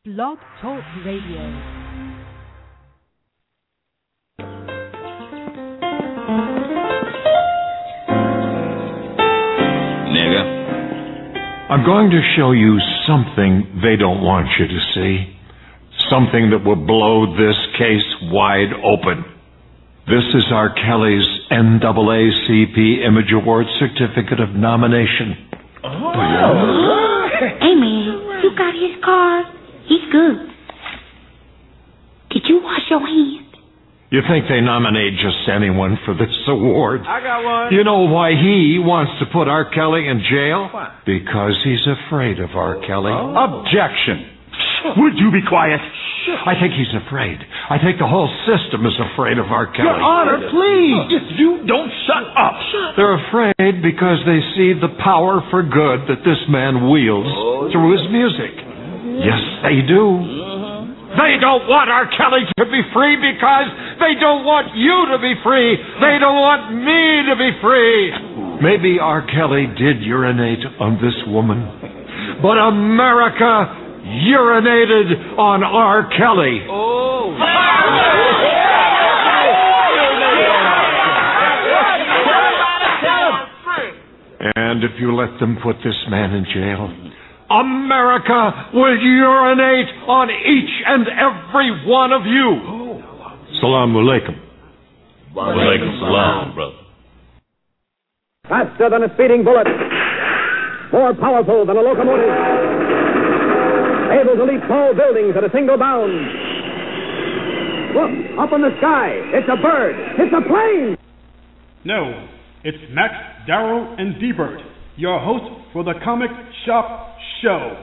Blog Talk Radio. I'm going to show you something they don't want you to see. Something that will blow this case wide open. This is R. Kelly's NAACP Image Award Certificate of Nomination. Oh. Hey, man, you got his card? He's good. Did you wash your hands? You think they nominate just anyone for this award? I got one. You know why he wants to put R. Kelly in jail? Why? Because he's afraid of R. Kelly. Oh. Objection. Would you be quiet? I think he's afraid. I think the whole system is afraid of R. Kelly. Your Honor, please. You don't shut up. They're afraid because they see the power for good that this man wields through his music. Yes, they do. They don't want R. Kelly to be free because they don't want you to be free. They don't want me to be free. Maybe R. Kelly did urinate on this woman, but America urinated on R. Kelly. Oh. And if you let them put this man in jail, America will urinate on each and every one of you. Salaam alaikum. Walaikum salam, brother. Faster than a speeding bullet. More powerful than a locomotive. Able to leap tall buildings at a single bound. Look, up in the sky. It's a bird. It's a plane. No, it's Max, Darrow, and Debert, your host for the Comic Shop Show.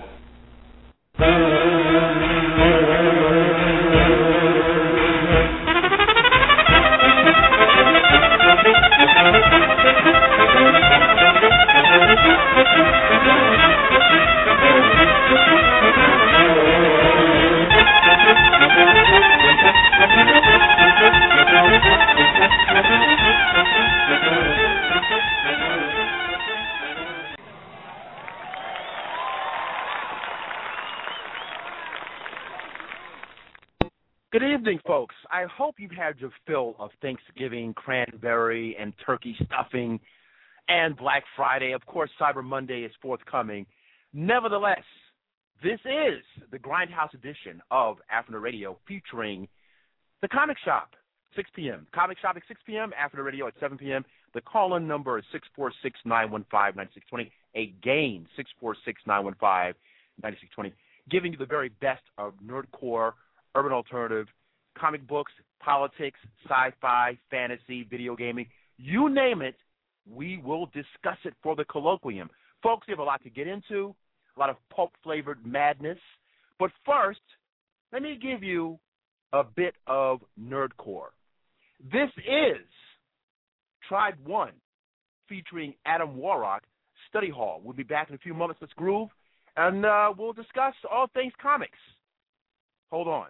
Good evening, folks. I hope you've had your fill of Thanksgiving, cranberry, and turkey stuffing, and Black Friday. Of course, Cyber Monday is forthcoming. Nevertheless, this is the Grindhouse edition of Afternoon Radio featuring the Comic Shop, 6 p.m. Comic Shop at 6 p.m., Afternoon Radio at 7 p.m. The call-in number is 646-915-9620. Again, 646-915-9620. Giving you the very best of nerdcore, urban alternative, comic books, politics, sci-fi, fantasy, video gaming, you name it, we will discuss it for the colloquium. Folks, we have a lot to get into, a lot of pulp-flavored madness. But first, let me give you a bit of nerdcore. This is Tribe One, featuring Adam Warrock, Study Hall. We'll be back in a few moments. Let's groove, and we'll discuss all things comics. Hold on.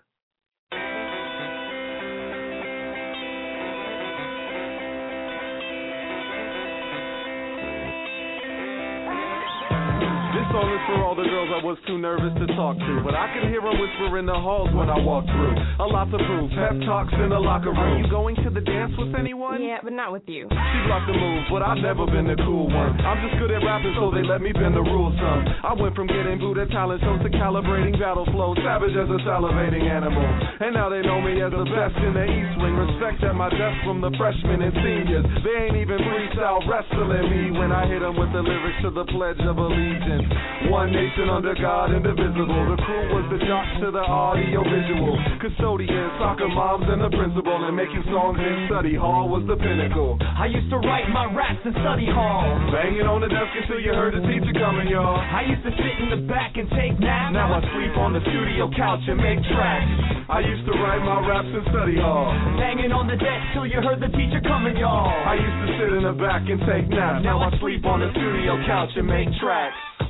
This song is for all the girls I was too nervous to talk to, but I could hear them whisper in the halls when I walked through. A lot to prove, pep talks in the locker room. Are you going to the dance with anyone? Yeah, but not with you. She blocked the move, but I've never been the cool one. I'm just good at rapping, so they let me bend the rules some. I went from getting booed at talent shows to calibrating battle flow, savage as a salivating animal. And now they know me as the best in the East Wing. Respect at my desk from the freshmen and seniors. They ain't even freestyle wrestling me when I hit them with the lyrics to the Pledge of Allegiance. One nation under God, indivisible. The crew was the jocks to the audio visual. Custodians, soccer moms, and the principal. And making songs in study hall was the pinnacle. I used to write my raps in study hall. Banging on the desk until you heard the teacher coming, y'all. I used to sit in the back and take naps. Now I sleep on the studio couch and make tracks. I used to write my raps in study hall. Banging on the desk till you heard the teacher coming, y'all. I used to sit in the back and take naps. Now I sleep on the studio couch and make tracks.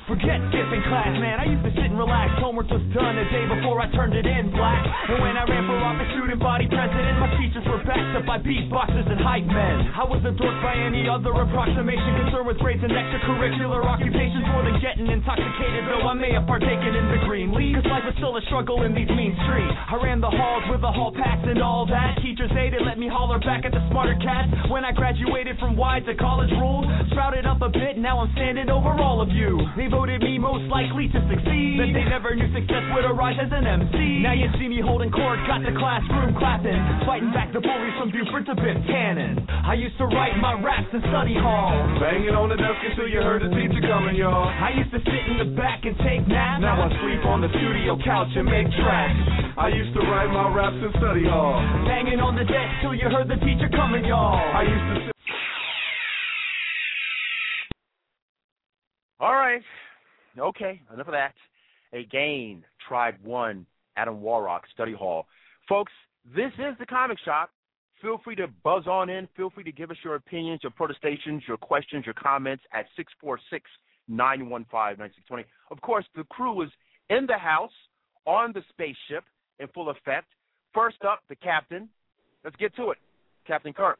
Forget skipping class, man. I used to sit and relax. Homework was done a day before I turned it in black. And when I ran for office, student body president, my speeches were backed up by beatboxers and hype men. I was a dork by any other approximation. Concerned with grades and extracurricular occupations more than getting intoxicated, though I may have partaken in the green leaf. Cause life was still a struggle in these mean streets. I ran the halls with a hall pass and all that. Teachers hated, let me holler back at the smarter cats. When I graduated from wide to college rules, sprouted up a bit, now I'm standing over all of you. They voted me most likely to succeed, but they never knew success would arise as an MC. Now you see me holding court, got the classroom clapping, fighting back the bullies from Buford to Biff Tannen. I used to write my raps in study hall, banging on the desk until you heard the teacher coming, y'all. I used to sit in the back and take naps. Now I sleep on the studio couch and make tracks. I used to write my raps in study hall, banging on the desk till you heard the teacher coming, y'all. I used to sit. All right. Okay, enough of that. Again, Tribe 1, Adam Warrock, Study Hall. Folks, this is the Comic Shop. Feel free to buzz on in. Feel free to give us your opinions, your protestations, your questions, your comments at 646-915-9620. Of course, the crew is in the house on the spaceship in full effect. First up, the captain. Let's get to it. Captain Kirk.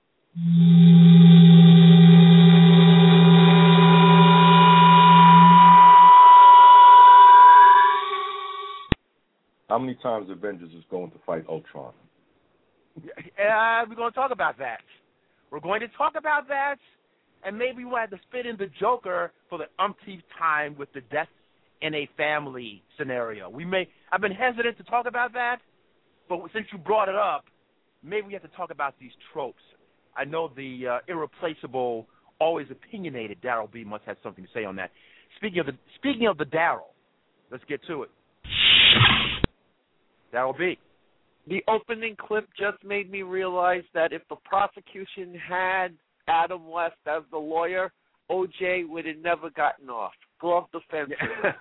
How many times Avengers is going to fight Ultron? We're going to talk about that. We're going to talk about that, and maybe we'll have to fit in the Joker for the umpteenth time with the death in a family scenario. I've been hesitant to talk about that, but since you brought it up, maybe we have to talk about these tropes. I know the irreplaceable, always opinionated Daryl B must have something to say on that. Speaking of the Daryl, let's get to it. Daryl B. The opening clip just made me realize that if the prosecution had Adam West as the lawyer, OJ would have never gotten off. Glove defense.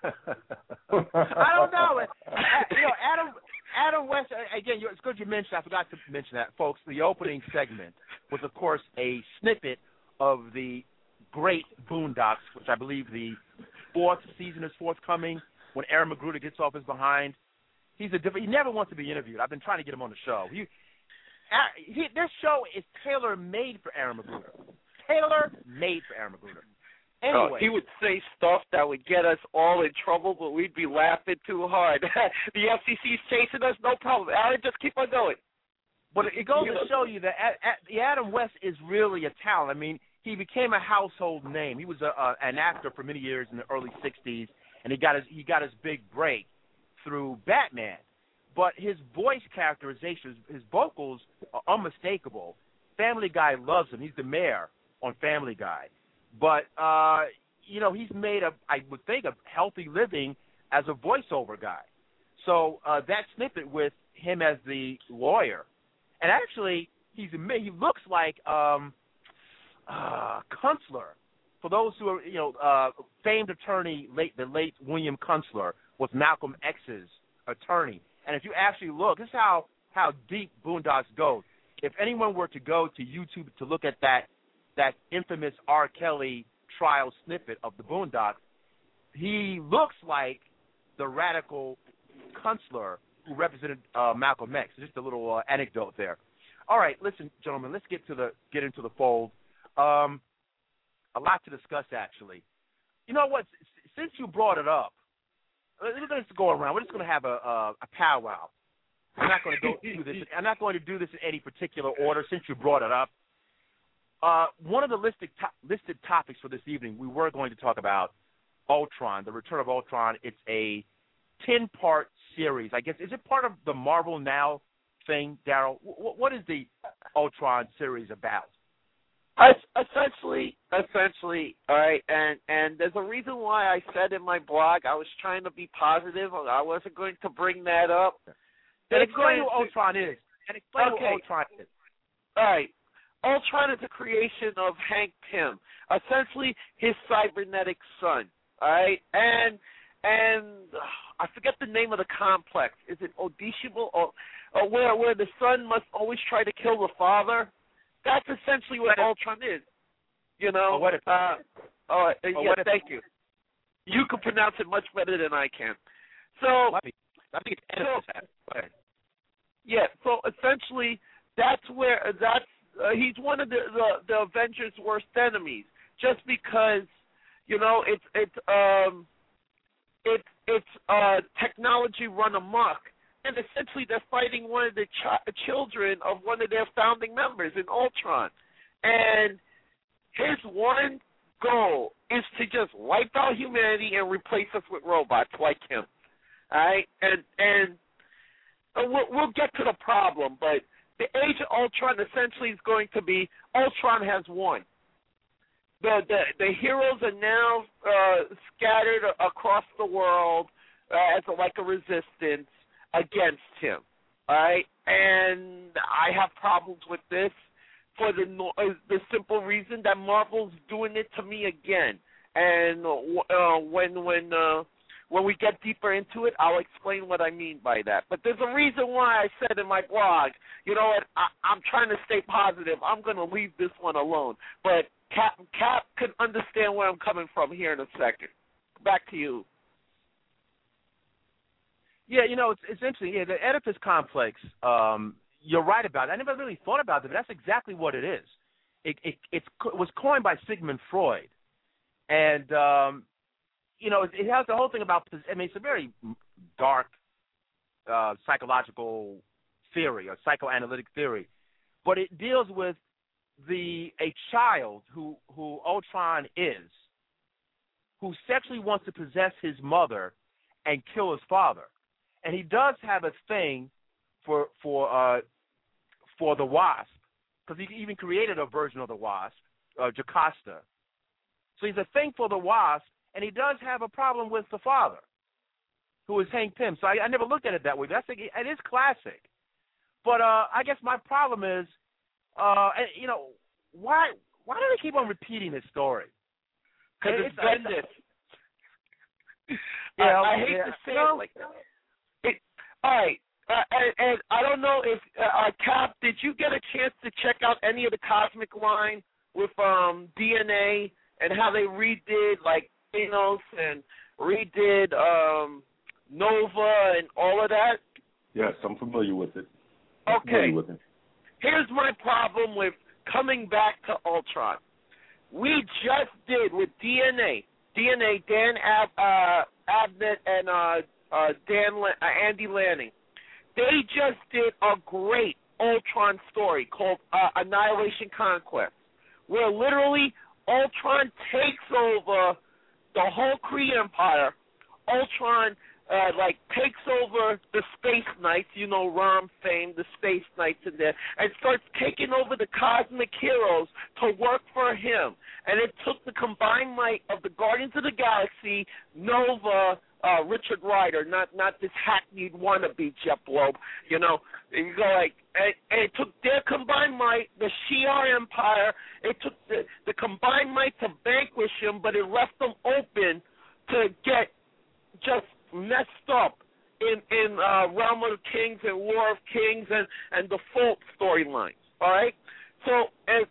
I don't know. Adam West, again, it's good you mentioned, I forgot to mention that, folks. The opening segment was, of course, a snippet of the great Boondocks, which I believe the fourth season is forthcoming, when Aaron McGruder gets off his behind. He never wants to be interviewed. I've been trying to get him on the show. This show is tailor-made for Aaron McGruder. Tailor-made for Aaron McGruder. Anyway. He would say stuff that would get us all in trouble, but we'd be laughing too hard. The FCC's chasing us, no problem. Aaron, just keep on going. But it goes to show you that Adam West is really a talent. I mean, he became a household name. He was an actor for many years in the early 60s, and he got his big break through Batman. But his voice characterization, his vocals are unmistakable. Family Guy loves him. He's the mayor on Family Guy. But, he's made, I would think, a healthy living as a voiceover guy. So that snippet with him as the lawyer, and actually he looks like Kunstler. For those who are, famed attorney, the late William Kunstler was Malcolm X's attorney. And if you actually look, this is how deep Boondocks goes. If anyone were to go to YouTube to look at that infamous R. Kelly trial snippet of the Boondocks, he looks like the radical Kunstler who represented Malcolm X. Just a little anecdote there. All right, listen, gentlemen, let's get into the fold. A lot to discuss, actually. You know what? Since you brought it up, we're going to go around. We're just going to have a powwow. I'm not going to go through this. I'm not going to do this in any particular order since you brought it up. One of the listed topics for this evening, we were going to talk about Ultron, the Return of Ultron. It's a 10-part series. I guess, is it part of the Marvel Now thing, Daryl? What is the Ultron series about? Essentially, all right, and there's a reason why I said in my blog I was trying to be positive. I wasn't going to bring that up. And explain who Ultron is. Who Ultron is. All right. Ultron is a creation of Hank Pym, essentially his cybernetic son, all right? And I forget the name of the complex. Is it Odishable, or where the son must always try to kill the father? That's essentially what Ultron is, you know. Thank you. You can pronounce it much better than I can. So I think it's Oedipus. Yeah. So essentially, he's one of the Avengers' worst enemies, just because it's technology run amok, and essentially they're fighting one of the children of one of their founding members in Ultron, and his one goal is to just wipe out humanity and replace us with robots like him. All right, and we'll get to the problem, but the Age of Ultron essentially is going to be Ultron has won. The heroes are now scattered across the world as a resistance against him. All right, and I have problems with this for the simple reason that Marvel's doing it to me again. And when we get deeper into it, I'll explain what I mean by that. But there's a reason why I said in my blog, you know what, I'm trying to stay positive. I'm going to leave this one alone. But Cap can understand where I'm coming from here in a second. Back to you. Yeah, it's interesting. Yeah, the Oedipus complex, you're right about it. I never really thought about it, but that's exactly what it is. It was coined by Sigmund Freud. And, it has the whole thing about, it's a very dark psychological theory, or psychoanalytic theory, but it deals with a child who Ultron is, who sexually wants to possess his mother and kill his father. And he does have a thing for the Wasp, because he even created a version of the Wasp, Jocasta. So he's a thing for the Wasp, and he does have a problem with the father, who is Hank Pym. So I never looked at it that way. It is classic. But I guess my problem is, why do they keep on repeating this story? Because it's Bendis. I hate to say it like that. All right. And I don't know if, Cap, did you get a chance to check out any of the Cosmic line with DNA and how they redid, Thanos and redid Nova and all of that? Yes, I'm familiar with it. Okay. Here's my problem with coming back to Ultron. We just did with DNA, Dan Abnett and Andy Lanning. They just did a great Ultron story called Annihilation Conquest, where literally Ultron takes over the whole Kree Empire. Ultron takes over the Space Knights, Rom fame, the Space Knights in there, and starts taking over the cosmic heroes to work for him. And it took the combined might of the Guardians of the Galaxy, Nova, Richard Rider, not this hackneyed wannabe Jeff Loeb, and you go and it took their combined might, the Shi'ar Empire, it took the combined might to vanquish him, but it left them open to get just messed up in Realm of Kings and War of Kings and default storylines. All right, so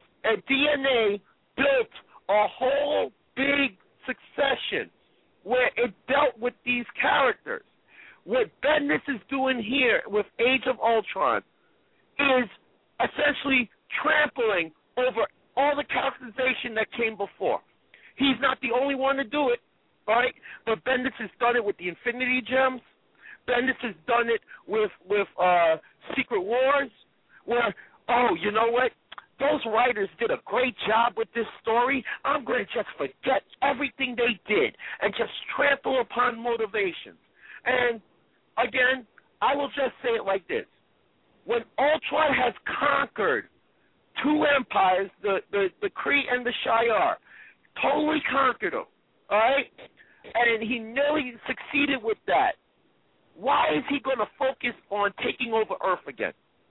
DNA built a whole big succession where it dealt with these characters. What Bendis is doing here with Age of Ultron is essentially trampling over all the characterization that came before. He's not the only one to do it. All right, but Bendis has done it with the Infinity Gems. Bendis has done it with Secret Wars, where, you know what? Those writers did a great job with this story. I'm going to just forget everything they did and just trample upon motivations. And, again, I will just say it like this. When Ultron has conquered two empires, the Kree and the Shi'ar, totally conquered them, all right? And he nearly succeeded with that. Why is he going to focus on taking over Earth again?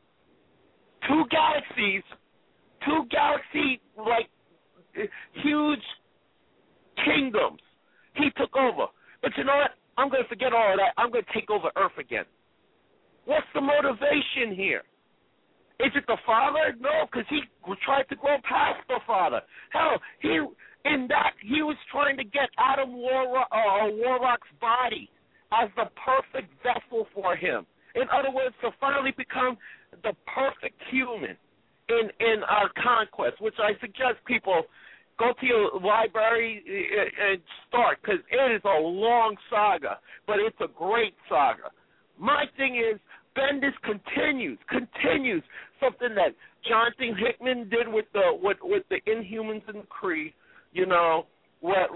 Two galaxy, huge kingdoms he took over. But you know what? I'm going to forget all of that. I'm going to take over Earth again. What's the motivation here? Is it the father? No, because he tried to grow past the father. Hell, in that he was trying to get Adam Warlock's body as the perfect vessel for him. In other words, to finally become the perfect human in our conquest, which I suggest people go to your library and start, because it is a long saga, but it's a great saga. My thing is, Bendis continues something that Jonathan Hickman did with the Inhumans and the Kree, you know, what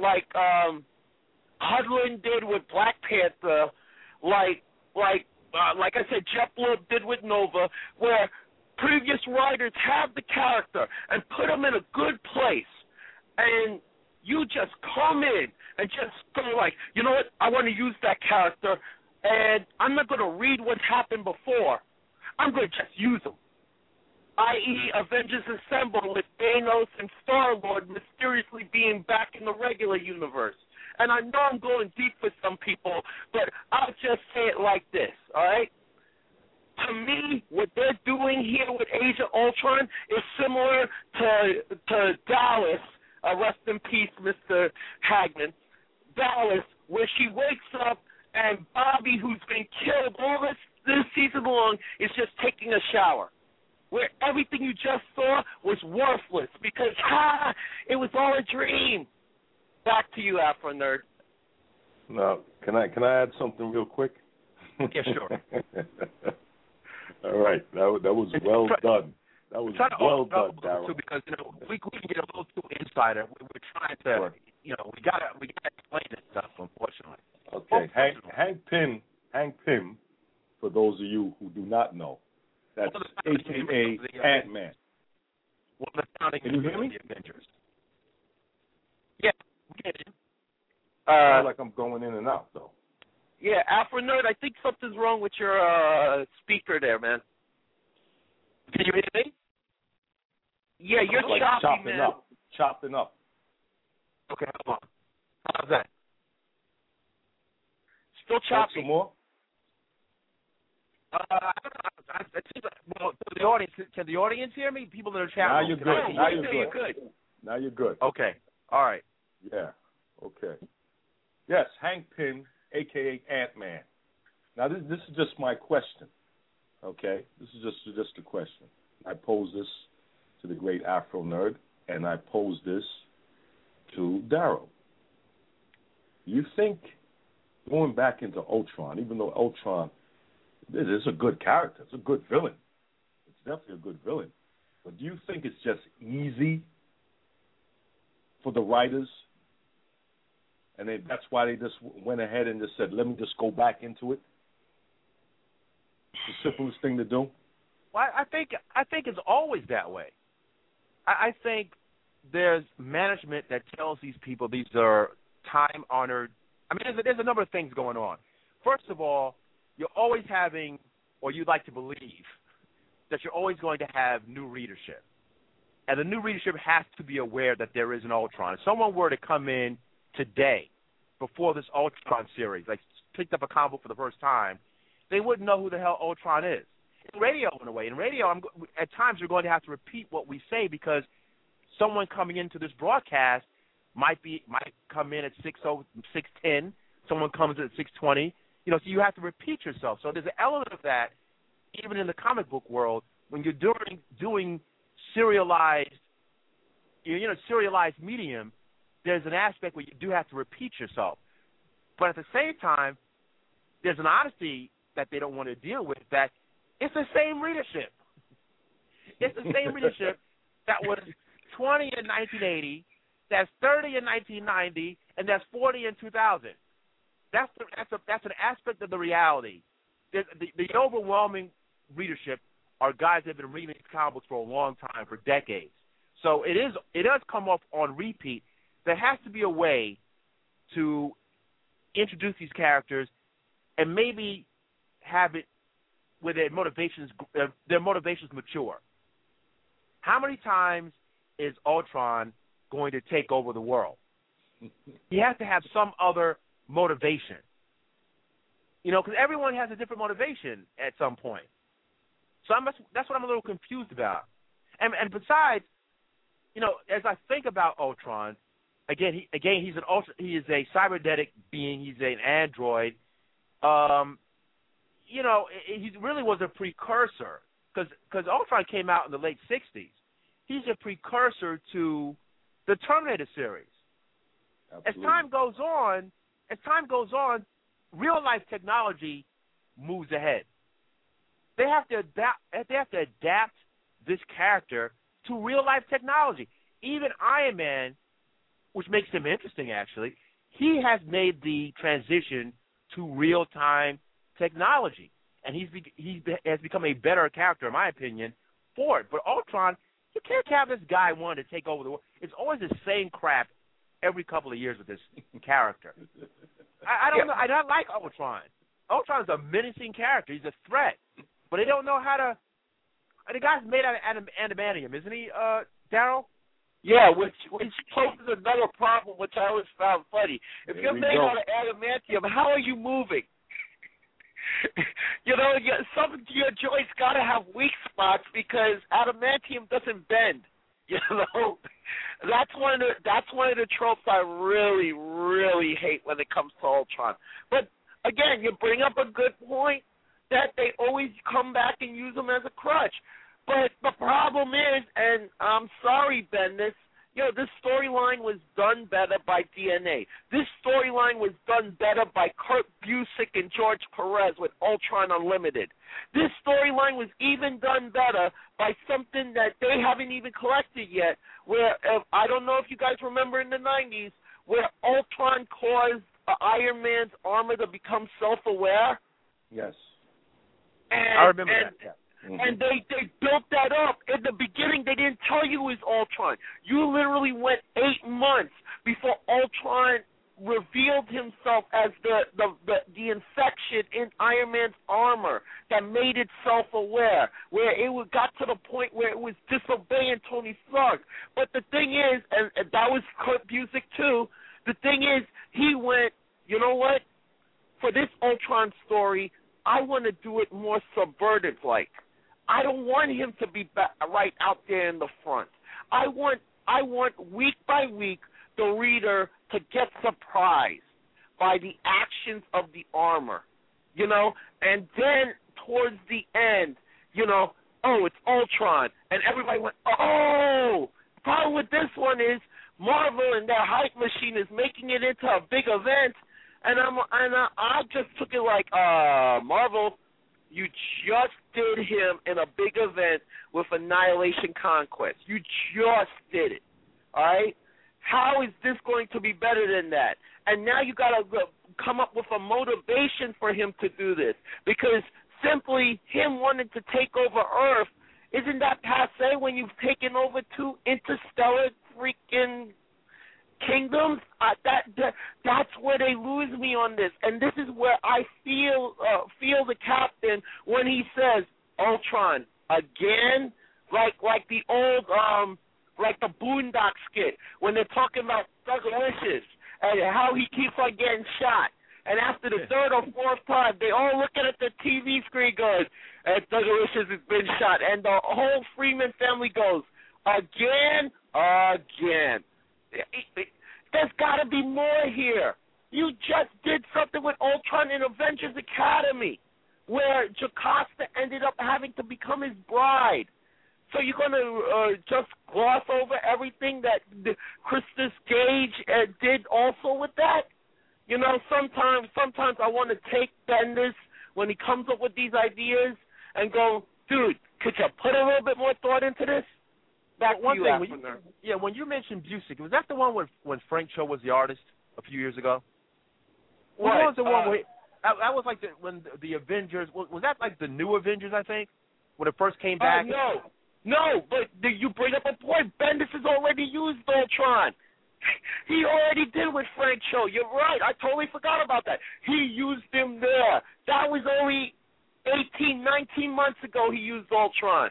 Hudlin did with Black Panther, like I said, Jeff Loeb did with Nova, where previous writers have the character and put them in a good place, and you just come in and just go like, you know what, I want to use that character, and I'm not going to read what happened before. I'm going to just use them. I.e. Avengers Assemble with Thanos and Star-Lord mysteriously being back in the regular universe. And I know I'm going deep for some people, but I'll just say it like this, all right? To me, what they're doing here with Age of Ultron is similar to Dallas, rest in peace, Mr. Hagman, Dallas, where she wakes up and Bobby, who's been killed all this season long, is just taking a shower, where everything you just saw was worthless because, it was all a dream. Back to you, Afro Nerd. Now, can I add something real quick? Yeah, sure. All right, that was well done. That was well done, Darryl. Because we can get a little too insider. We're trying to, we gotta explain this stuff, unfortunately. Okay, Hank Pym, for those of you who do not know, that's AKA Ant-Man. One of the founding Can you hear me? of the Avengers. Yeah, we get it. I feel like I'm going in and out, though. Yeah, Afro Nerd, I think something's wrong with your speaker there, man. Can you hear me? Yeah, you're like choppy, man. Chopping up. Okay, hold on. How's that? Still choppy. Some more? I don't know. Well, the audience, can the audience hear me? People that are chatting. Now you're good. Now you're good. Okay. All right. Yeah. Okay. Yes, Hank Pym, a.k.a. Ant-Man. Now, this is just my question, okay? This is just a question. I pose this to the great Afro Nerd, and I pose this to Darryl. You think, going back into Ultron, even though Ultron is a good character, it's a good villain. It's definitely a good villain. But do you think it's just easy for the writers? And that's why they just went ahead and just said, let me just go back into it? It's the simplest thing to do. Well, I think it's always that way. I think there's management that tells these people these are time-honored. I mean, there's a number of things going on. First of all, you're always having, or you'd like to believe, that you're always going to have new readership. And the new readership has to be aware that there is an Ultron. If someone were to come in today, before this Ultron series, like picked up a comic book for the first time, they wouldn't know who the hell Ultron is. In radio, in a way. In radio, at times we're going to have to repeat what we say because someone coming into this broadcast might come in at 6:10, someone comes in at 6:20. So you have to repeat yourself. So there's an element of that, even in the comic book world, when you're doing serialized medium. There's an aspect where you do have to repeat yourself. But at the same time, there's an honesty that they don't want to deal with, that it's the same readership. It's the same readership that was 20 in 1980, that's 30 in 1990, and that's 40 in 2000. That's an aspect of the reality. The overwhelming readership are guys that have been reading these comic books for a long time, for decades. So it does come up on repeat. There has to be a way to introduce these characters and maybe have it where their motivations mature. How many times is Ultron going to take over the world? He has to have some other motivation. Because everyone has a different motivation at some point. So that's what I'm a little confused about. And besides, as I think about Ultron, he's an ultra. He is a cybernetic being. He's an android. He really was a precursor because Ultron came out in the late '60s. He's a precursor to the Terminator series. Absolutely. As time goes on, real life technology moves ahead. They have to adapt this character to real life technology. Even Iron Man, which makes him interesting actually, he has made the transition to real time technology, and he has become a better character, in my opinion, for it. But Ultron, you can't have this guy wanting to take over the world. It's always the same crap every couple of years with this character. I don't know. I don't like Ultron. Ultron's a menacing character. He's a threat, but they don't know how to. And the guy's made out of adamantium, isn't he, Daryl? Yeah, which poses another problem, which I always found funny. If you're made out of adamantium, how are you moving? Some of your joints got to have weak spots because adamantium doesn't bend. That's one of the tropes I really, really hate when it comes to Ultron. But again, you bring up a good point that they always come back and use him as a crutch. But the problem is, and I'm sorry, Bendis, this storyline was done better by DNA. This storyline was done better by Kurt Busiek and George Perez with Ultron Unlimited. This storyline was even done better by something that they haven't even collected yet, where, I don't know if you guys remember in the 90s, where Ultron caused Iron Man's armor to become self-aware. Yes. I remember that, yeah. Mm-hmm. And they built that up. In the beginning, they didn't tell you it was Ultron. You literally went 8 months before Ultron revealed himself as the infection in Iron Man's armor that made it self-aware, where it got to the point where it was disobeying Tony Stark. But the thing is, and that was Kurt Busiek too, the thing is, he went, you know what? For this Ultron story, I want to do it more subvertive-like. I don't want him to be right out there in the front. I want week by week the reader to get surprised by the actions of the armor, and then towards the end, oh, it's Ultron, and everybody went, oh. The problem with this one is Marvel and their hype machine is making it into a big event, and I just took it like, Marvel, you just did him in a big event with Annihilation Conquest. You just did it, all right? How is this going to be better than that? And now you got to come up with a motivation for him to do this, because simply him wanting to take over Earth, isn't that passe when you've taken over 2 interstellar freaking kingdoms? That's where they lose me on this, and this is where I feel the captain when he says Ultron again, like the old like the Boondock skit when they're talking about Thuggalicious and how he keeps on getting shot, and after the 3rd or 4th time, they all looking at the TV screen going, and Thuggalicious has been shot, and the whole Freeman family goes again. There's got to be more here. You just did something with Ultron in Avengers Academy where Jocasta ended up having to become his bride. So you're going to just gloss over everything that Christus Gage did also with that? Sometimes I want to take Bendis when he comes up with these ideas and go, dude, could you put a little bit more thought into this? When you mentioned Busiek, was that the one when Frank Cho was the artist a few years ago? What was the one where that was like when the Avengers was that like the new Avengers, I think, when it first came back? No, but you bring up a point. Bendis has already used Ultron. He already did with Frank Cho. You're right. I totally forgot about that. He used him there. That was only 18, 19 months ago he used Ultron.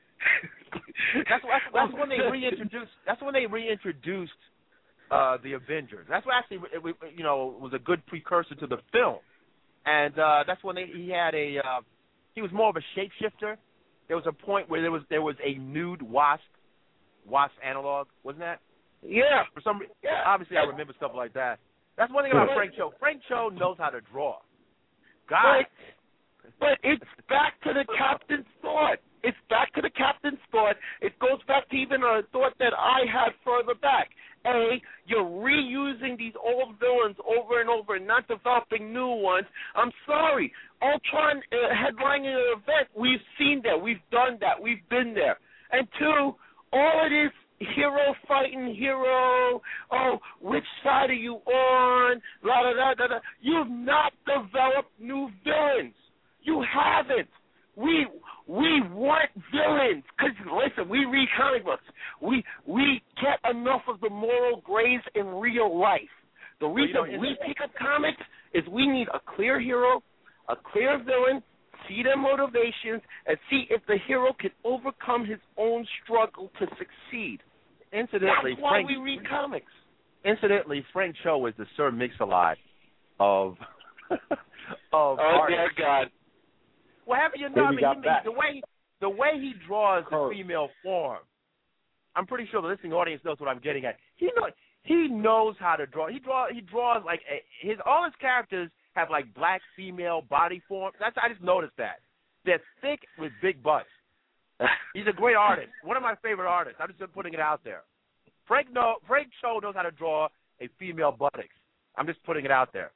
That's when they reintroduced. That's when they reintroduced the Avengers. That's what actually was a good precursor to the film, and that's when he was more of a shapeshifter. There was a point where there was a nude Wasp analog, wasn't that? Yeah. For some reason, obviously I remember stuff like that. That's one thing about Frank Cho. Frank Cho knows how to draw. God. But it's back to the captain's thought. It's back to the captain's thought. It goes back to even a thought that I had further back. You're reusing these old villains over and over and not developing new ones. I'm sorry. Ultron headlining an event, we've seen that. We've done that. We've been there. And two, all it is, hero fighting hero, which side are you on, la da da da da. You've not developed new villains. You haven't. We want villains. Because, listen, we read comic books. We get enough of the moral grays in real life. The reason we pick up comics is we need a clear hero, a clear villain, see their motivations, and see if the hero can overcome his own struggle to succeed. Incidentally, that's why we read comics. Incidentally, Frank Cho is the Sir Mix-a-Lot of oh, dear God. Well, haven't you know? The way he draws the female form, I'm pretty sure the listening audience knows what I'm getting at. He knows how to draw. He draws like all his characters have like black female body form. I just noticed that. They're thick with big butts. He's a great artist. One of my favorite artists. I'm just putting it out there. Frank Cho knows how to draw a female buttocks. I'm just putting it out there.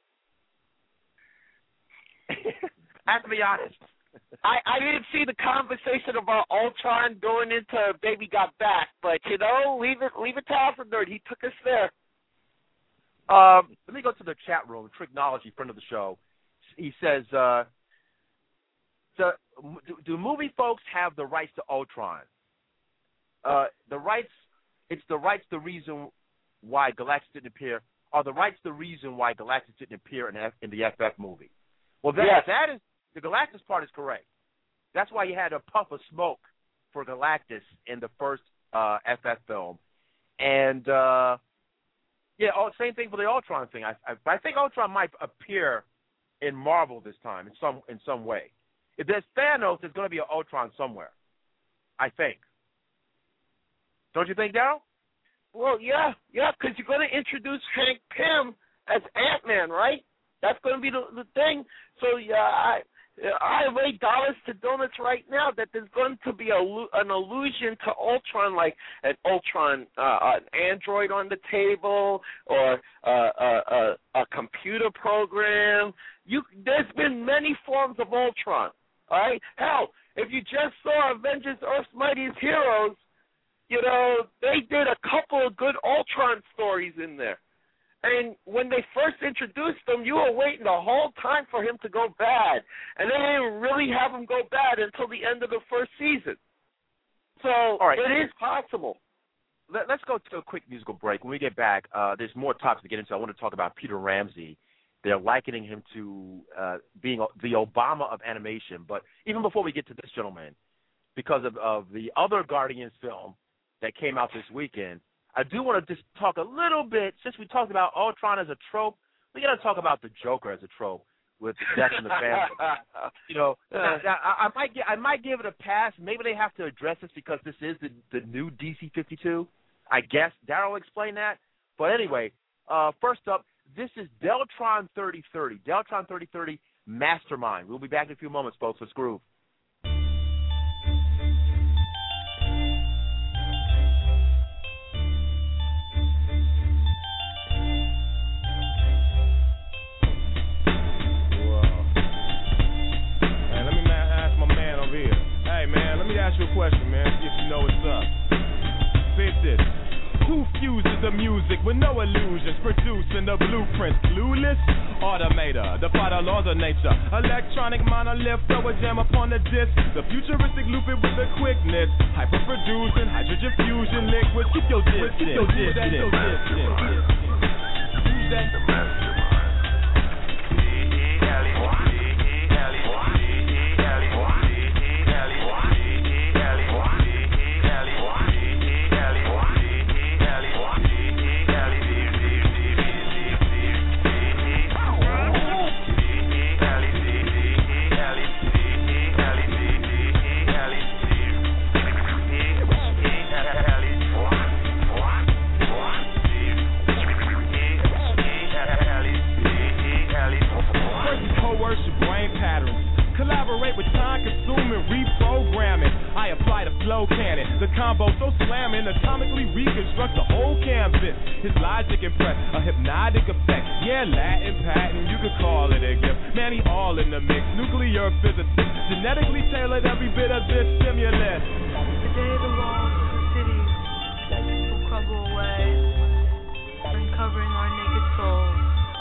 I have to be honest. I didn't see the conversation about Ultron going into Baby Got Back, but leave it to Alfred Nerd. He took us there. Let me go to the chat room. Tricknology, friend of the show. He says, do movie folks have the rights to Ultron? It's the rights the reason why Galactus didn't appear. Are the rights the reason why Galactus didn't appear in the FF movie? Well, that is the Galactus part is correct. That's why you had a puff of smoke for Galactus in the first FF film, and same thing for the Ultron thing. I think Ultron might appear in Marvel this time in some way. If there's Thanos, there's going to be an Ultron somewhere, I think. Don't you think, Daryl? Well, yeah, because you're going to introduce Hank Pym as Ant-Man, right? That's going to be the thing. So, I lay dollars to donuts right now that there's going to be an allusion to Ultron, like an Ultron, an android on the table, or a computer program. There's been many forms of Ultron. All right? Hell, if you just saw Avengers Earth's Mightiest Heroes, they did a couple of good Ultron stories in there. And when they first introduced him, you were waiting the whole time for him to go bad. And they didn't really have him go bad until the end of the first season. So It is possible. Let's go to a quick musical break. When we get back, there's more topics to get into. I want to talk about Peter Ramsey. They're likening him to being the Obama of animation. But even before we get to this, gentleman, because of the other Guardians film that came out this weekend, I do want to just talk a little bit, since we talked about Ultron as a trope, we got to talk about the Joker as a trope with Death in the Family. I might give it a pass. Maybe they have to address this because this is the new DC 52. I guess Daryl will explain that. But anyway, first up, this is Deltron 3030. Deltron 3030 Mastermind. We'll be back in a few moments, folks. Let's groove. Ask you a question, man. See if you know what's up. Face this. Who fuses the music with no illusions, producing the blueprints? Clueless automator, the fighter laws of nature. Electronic monolith, throw a jam upon the disc. The futuristic loop it with the quickness. Hyper producing, hydrogen fusion, liquid. Keep your distance. Who's that? great with time-consuming reprogramming. I apply the flow cannon, the combo so slamming, atomically reconstruct the whole canvas. His logic impress, a hypnotic effect. Yeah, Latin patent, you could call it a gift. Man, he all in the mix, nuclear physicist, genetically tailored every bit of this stimulus. Today the walls of the city will crumble away, uncovering our naked souls.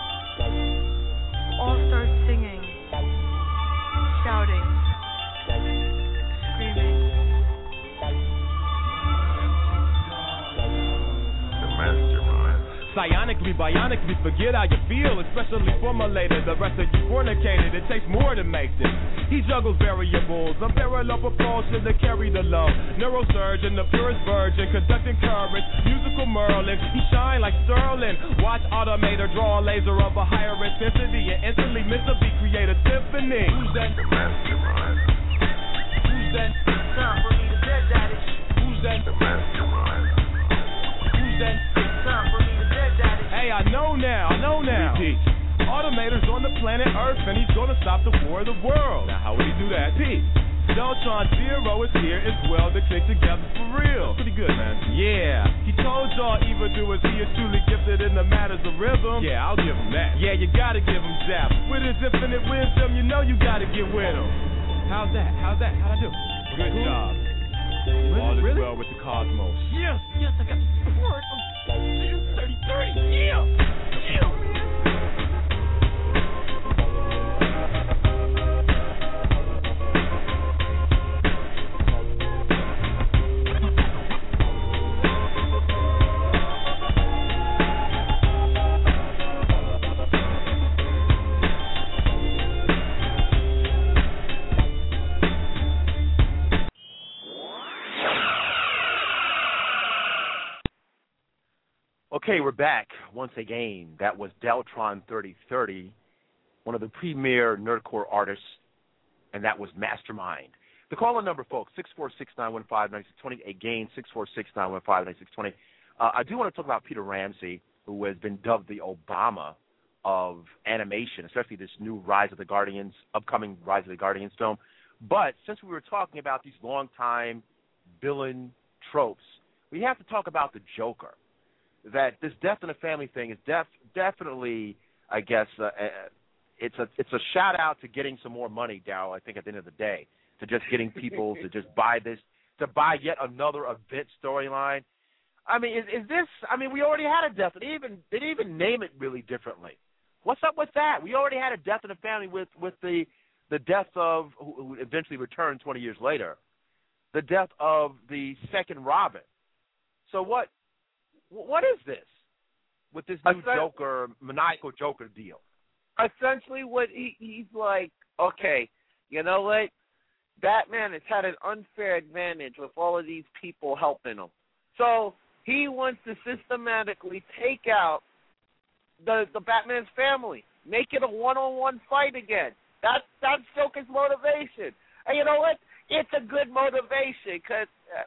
All start singing, shouting, screaming. The mastermind. Psionically, bionically, forget how you feel, especially formulated. The rest of you fornicated, it takes more to make this. He juggles variables, a parallel propulsion to carry the load. Neurosurgeon, the purest virgin, conducting currents, musical Merlin. He shine like Sterling. Watch automator draw a laser of a higher intensity and instantly mentally create a symphony. Who's that? The mastermind. Who's that? Son, believe the dead daddy. Who's that? The mastermind. Who's that? Son, believe the dead daddy. Hey, I know now. Automator's on the planet Earth, and he's gonna stop the war of the world. Now, how would he do that? Pete. Deltron Zero is here as well to click together for real. Pretty good, man. Yeah. He told y'all evildoers he is truly gifted in the matters of rhythm. Yeah, I'll give him that. Yeah, you gotta give him Zap. With his infinite wisdom, you know you gotta get with him. How'd I do? Good job. All is well with the cosmos. Yes, I got the support of 33. Yeah. Okay, we're back once again. That was Deltron 3030, one of the premier nerdcore artists, and that was Mastermind. The call-in number, folks, 646-915-9620. Again, 646-915-9620. I do want to talk about Peter Ramsey, who has been dubbed the Obama of animation, especially this new upcoming Rise of the Guardians film. But since we were talking about these long-time villain tropes, we have to talk about the Joker. That this death in the family thing is definitely, I guess, it's a shout out to getting some more money, Darryl. I think at the end of the day, to just getting people to just buy yet another event storyline. I mean, is this? I mean, we already had a death. They didn't even name it really differently. What's up with that? We already had a death in the family with the death of who eventually returned 20 years later, the death of the second Robin. So what? What is this with this new Joker, maniacal Joker deal? Essentially, what he's like, okay, you know what? Batman has had an unfair advantage with all of these people helping him. So he wants to systematically take out the Batman's family, make it a one-on-one fight again. That's Joker's motivation. And you know what? It's a good motivation because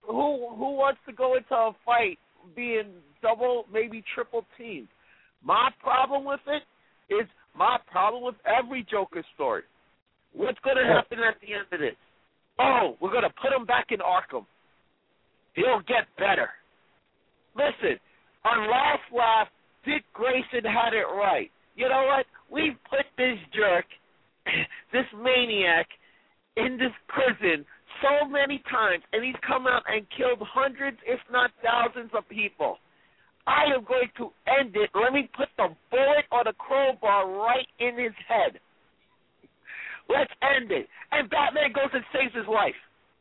who wants to go into a fight being double, maybe triple teamed? My problem with it is my problem with every Joker story. What's going to happen at the end of this? Oh, we're going to put him back in Arkham. He'll get better. Listen, on Last Laugh, Dick Grayson had it right. You know what? We've put this jerk, this maniac, in this prison so many times, and he's come out and killed hundreds, if not thousands of people. I am going to end it. Let me put the bullet or the crowbar right in his head. Let's end it. And Batman goes and saves his life.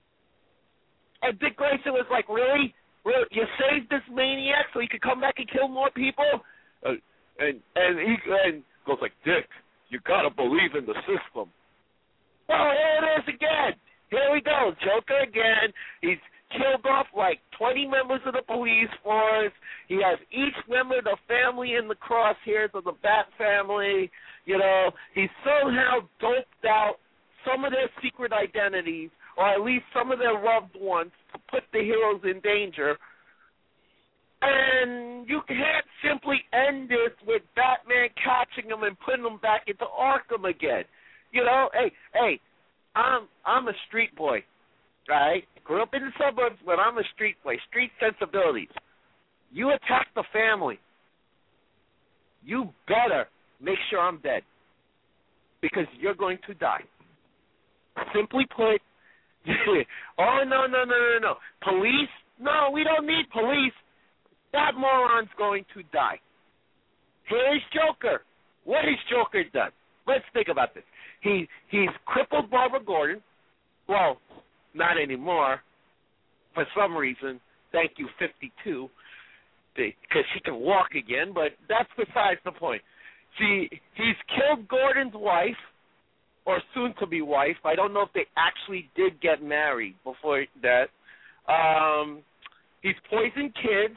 And Dick Grayson was like, really? You saved this maniac so he could come back and kill more people? And he goes like, Dick, you got to believe in the system. Well, here it is again. Here we go, Joker again. He's killed off like 20 members of the police force. He has each member of the family in the crosshairs of the Bat family. You know, he somehow doped out some of their secret identities, or at least some of their loved ones, to put the heroes in danger. And you can't simply end this with Batman catching him and putting him back into Arkham again. You know, hey, I'm a street boy, right? Grew up in the suburbs, but I'm a street boy. Street sensibilities. You attack the family, you better make sure I'm dead, because you're going to die. Simply put, oh, no. Police? No, we don't need police. That moron's going to die. Here's Joker. What has Joker done? Let's think about this. He's crippled Barbara Gordon. Well, not anymore. For some reason, thank you, 52, because she can walk again, but that's besides the point. He's killed Gordon's wife, or soon-to-be wife. I don't know if they actually did get married before that. He's poisoned kids.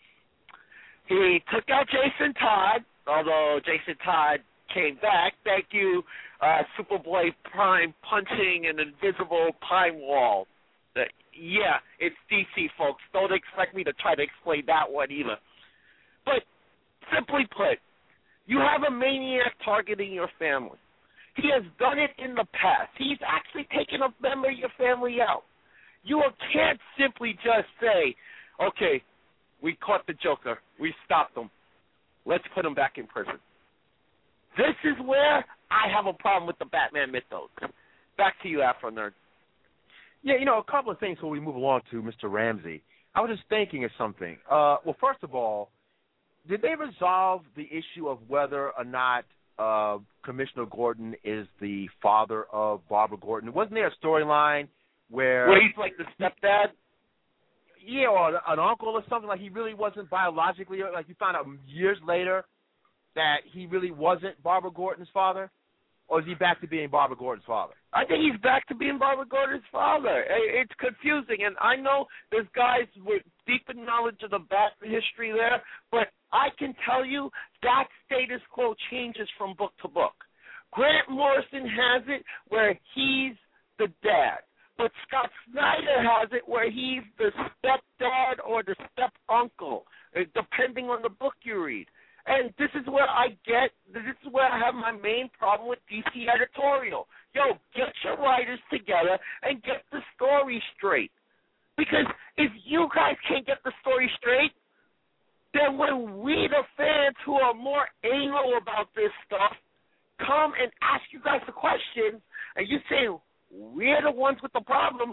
He took out Jason Todd, although Jason Todd came back. Thank you, Superboy Prime punching an invisible pine wall. Yeah, it's DC, folks. Don't expect me to try to explain that one either. But simply put, you have a maniac targeting your family. He has done it in the past. He's actually taken a member of your family out. You can't simply just say, okay, we caught the Joker. We stopped him. Let's put him back in prison. This is where I have a problem with the Batman mythos. Back to you, Afro Nerd. Yeah, a couple of things before we move along to Mr. Ramsey. I was just thinking of something. Well, first of all, did they resolve the issue of whether or not Commissioner Gordon is the father of Barbara Gordon? Wasn't there a storyline where he's like the stepdad? Yeah, or an uncle or something, like he really wasn't biologically, like you found out years later that he really wasn't Barbara Gordon's father? Or is he back to being Barbara Gordon's father? I think he's back to being Barbara Gordon's father. It's confusing, and I know there's guys with deep knowledge of the Bat history there, but I can tell you that status quo changes from book to book. Grant Morrison has it where he's the dad, but Scott Snyder has it where he's the stepdad or the step-uncle, depending on the book you read. And this is where I have my main problem with DC editorial. Yo, get your writers together and get the story straight. Because if you guys can't get the story straight, then when we, the fans who are more anal about this stuff, come and ask you guys the questions, and you say, we're the ones with the problems,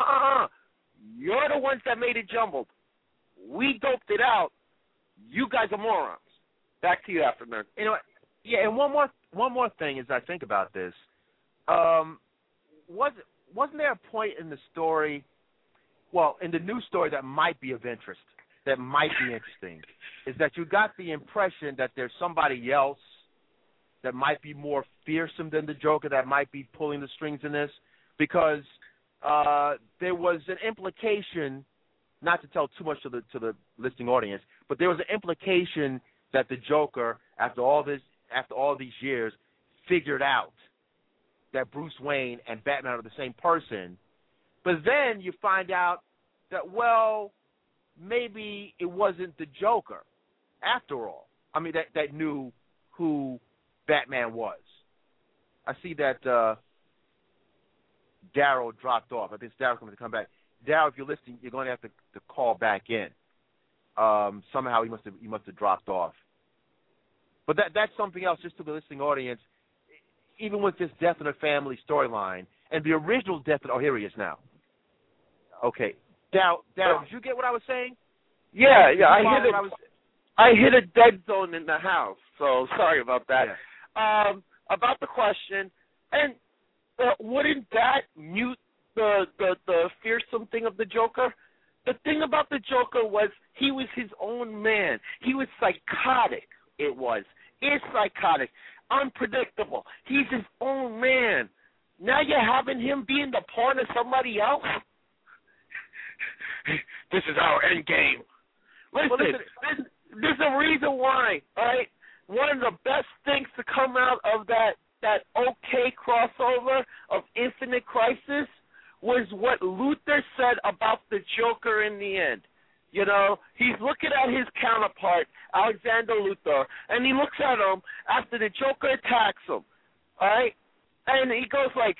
you're the ones that made it jumbled. We doped it out. You guys are morons. Back to you, After Nerd. Yeah, and one more thing as I think about this. Wasn't there a point in the story, well, in the new story that might be of interest, that might be interesting, is that you got the impression that there's somebody else that might be more fearsome than the Joker that might be pulling the strings in this, because there was an implication, not to tell too much to the listening audience, but there was an implication that the Joker, after all these years, figured out that Bruce Wayne and Batman are the same person. But then you find out that, well, maybe it wasn't the Joker after all. I mean, that knew who Batman was. I see that Daryl dropped off. I think Daryl's going to come back. Daryl, if you're listening, you're going to have to call back in. Somehow he must have dropped off. But that's something else, just to the listening audience. Even with this Death in the Family storyline and the original Death in, here he is now. Okay, Daryl, did you get what I was saying? Yeah, I hit a dead zone in the house, so sorry about that. Yeah. About the question, and wouldn't that mute the fearsome thing of the Joker? The thing about the Joker was he was his own man. He was psychotic. It's psychotic, unpredictable. He's his own man. Now you're having him being the pawn of somebody else? This is our end game. Listen, there's a reason why, all right? One of the best things to come out of that okay crossover of Infinite Crisis was what Luthor said about the Joker in the end. You know, he's looking at his counterpart, Alexander Luthor, and he looks at him after the Joker attacks him, all right? And he goes like,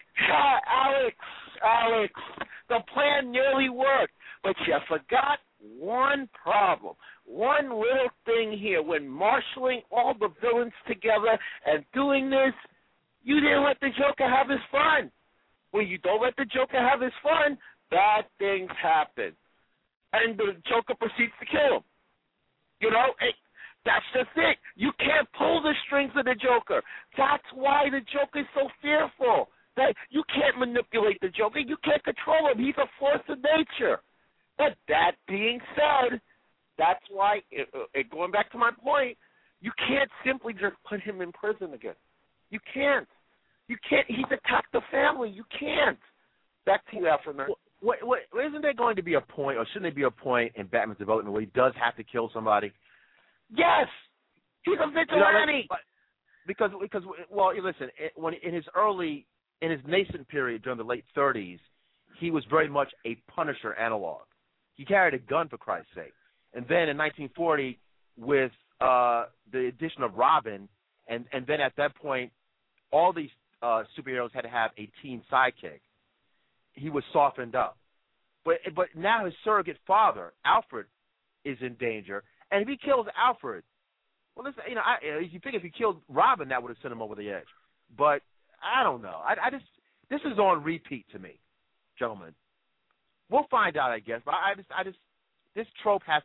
Alex, the plan nearly worked, but you forgot one problem, one little thing here. When marshaling all the villains together and doing this, you didn't let the Joker have his fun. When you don't let the Joker have his fun, bad things happen. And the Joker proceeds to kill him. You know, that's the thing. You can't pull the strings of the Joker. That's why the Joker is so fearful. That you can't manipulate the Joker. You can't control him. He's a force of nature. But that being said, that's why, going back to my point, you can't simply just put him in prison again. You can't. You can't. He's attacked the family. You can't. Back to you, Aftermath. Isn't there going to be a point, or shouldn't there be a point in Batman's development where he does have to kill somebody? Yes, he's a vigilante. Because well, listen, when in his nascent period during the late 30s, he was very much a Punisher analog. He carried a gun, for Christ's sake. And then in 1940, with the addition of Robin, and then at that point, all these superheroes had to have a teen sidekick. He was softened up. But now his surrogate father, Alfred, is in danger. And if he kills Alfred, well, listen, you know, you think if he killed Robin, that would have sent him over the edge. But I don't know. This is on repeat to me, gentlemen. We'll find out, I guess. But this trope has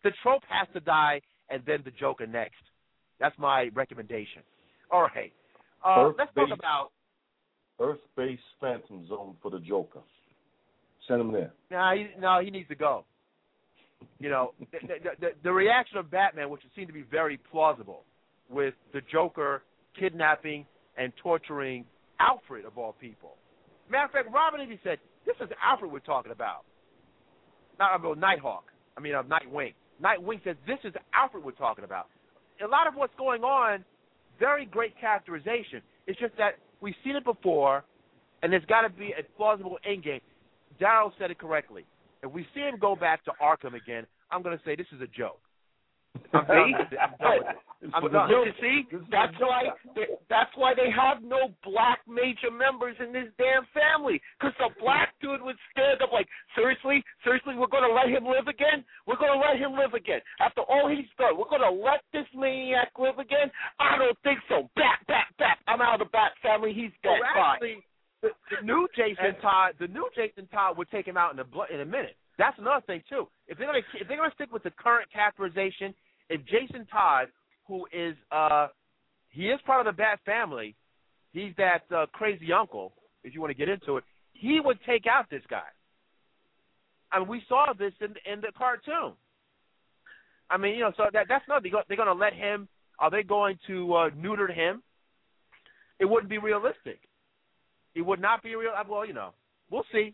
to die, and then the Joker next. That's my recommendation. All right. Let's talk about Earth-based Phantom Zone for the Joker. Send him there. No, he needs to go. You know, the reaction of Batman, which seemed to be very plausible, with the Joker kidnapping and torturing Alfred, of all people. Matter of fact, Robin even said, this is Alfred we're talking about. Not about Nighthawk. Nightwing. Nightwing says, this is Alfred we're talking about. A lot of what's going on, very great characterization. It's just that we've seen it before, and there's got to be a plausible endgame. Darryl said it correctly. If we see him go back to Arkham again, I'm going to say this is a joke. I'm done with it. I'm done. You see, that's why they have no black major members in this damn family. Because the black dude was scared of, like, seriously, we're going to let him live again? We're going to let him live again. After all he's done, we're going to let this maniac live again? I don't think so. Bat. I'm out of the Bat family. He's dead. Well, actually, the new Jason Todd would take him out in a minute. That's another thing too. If they're gonna stick with the current characterization, if Jason Todd, who is he is part of the Bat family, he's that crazy uncle. If you want to get into it, he would take out this guy. I mean, we saw this in the cartoon. I mean, you know, so that's nothing. They're going to let him. Are they going to neuter him? It wouldn't be realistic. It would not be real. Well, you know, we'll see.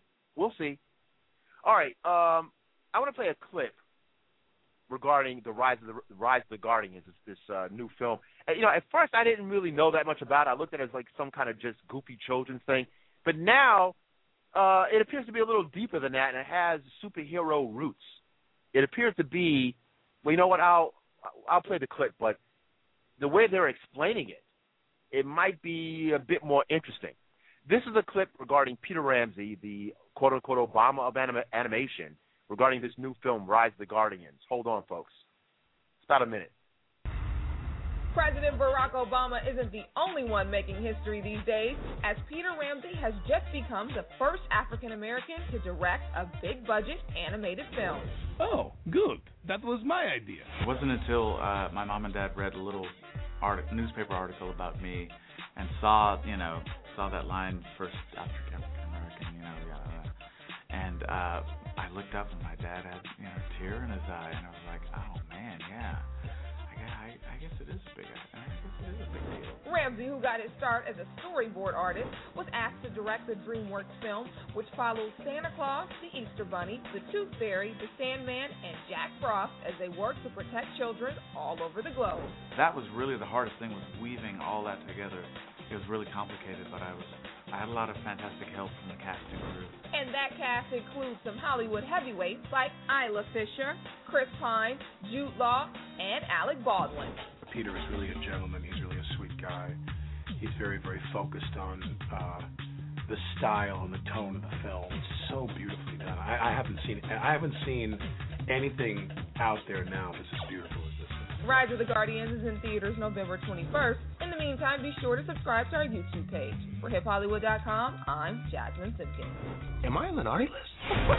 All right. I want to play a clip regarding the Rise of the Guardians, this new film. And, you know, at first I didn't really know that much about it. I looked at it as like some kind of just goofy children's thing. But now it appears to be a little deeper than that, and it has superhero roots. It appears to be. Well, you know what? I'll play the clip, but the way they're explaining it, it might be a bit more interesting. This is a clip regarding Peter Ramsey, the quote-unquote Obama of animation, regarding this new film, Rise of the Guardians. Hold on, folks. It's about a minute. President Barack Obama isn't the only one making history these days, as Peter Ramsey has just become the first African-American to direct a big-budget animated film. Oh, good. That was my idea. It wasn't until my mom and dad read a little newspaper article about me and saw that line, first African-American, and I looked up and my dad had, a tear in his eye, and I was like, oh, man, yeah. I guess it is a big deal. Ramsey, who got his start as a storyboard artist, was asked to direct the DreamWorks film, which follows Santa Claus, the Easter Bunny, the Tooth Fairy, the Sandman, and Jack Frost as they work to protect children all over the globe. That was really the hardest thing, was weaving all that together. It was really complicated, but I had a lot of fantastic help from the casting crew. And that cast includes some Hollywood heavyweights like Isla Fisher, Chris Pine, Jude Law, and Alec Baldwin. Peter is really a gentleman. He's really a sweet guy. he's very, very focused on the style and the tone of the film. It's so beautifully done. I haven't seen anything out there now that's as beautiful as this one. Rise of the Guardians is in theaters November 21st. In the meantime, be sure to subscribe to our YouTube page. For HipHollywood.com, I'm Jasmine Simpkins. Am I on the naughty list?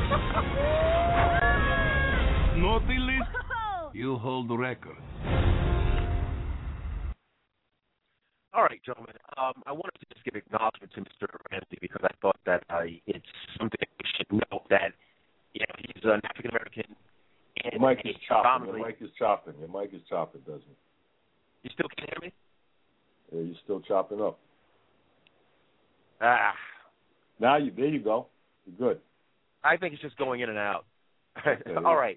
Naughty list? You hold the record. All right, gentlemen. I wanted to just give acknowledgement to Mr. Ramsey because I thought that it's something we should know that he's an African American. Your mic is chopping. Your mic is chopping, doesn't it? You still can't hear me? Yeah, you're still chopping up. Now there you go. You're good. I think it's just going in and out. Okay. All right.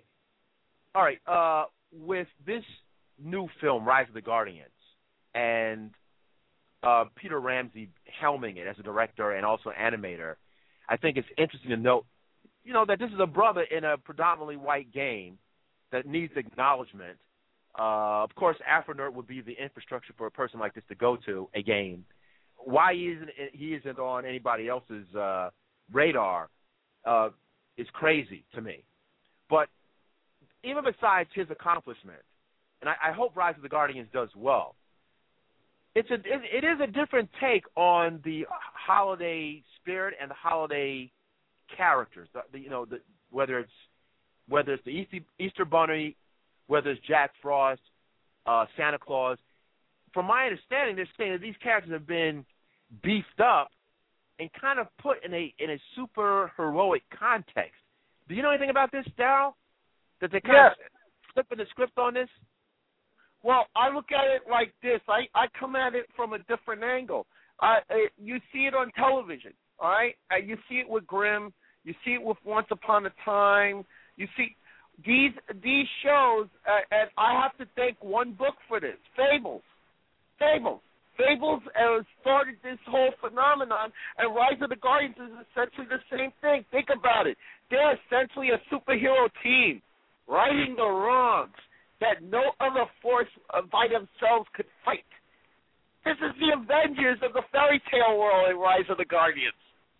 With this new film, Rise of the Guardians, and Peter Ramsey helming it as a director and also animator, I think it's interesting to note, that this is a brother in a predominantly white game that needs acknowledgement. Of course, AfroNerd would be the infrastructure for a person like this to go to a game. Why he isn't on anybody else's radar is crazy to me. But even besides his accomplishment, and I hope Rise of the Guardians does well, it is a different take on the holiday spirit and the holiday characters. Whether it's the Easter Bunny, whether it's Jack Frost, Santa Claus. From my understanding, they're saying that these characters have been beefed up and kind of put in a super heroic context. Do you know anything about this, Daryl? That they kind of flipping the script on this? Well, I look at it like this. I come at it from a different angle. You see it on television, all right? You see it with Grimm. You see it with Once Upon a Time. You see these shows, and I have to thank one book for this, Fables. Fables started this whole phenomenon, and Rise of the Guardians is essentially the same thing. Think about it. They're essentially a superhero team righting the wrongs that no other force by themselves could fight. This is the Avengers of the fairy tale world in Rise of the Guardians.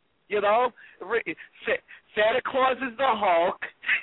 Santa Claus is the Hulk.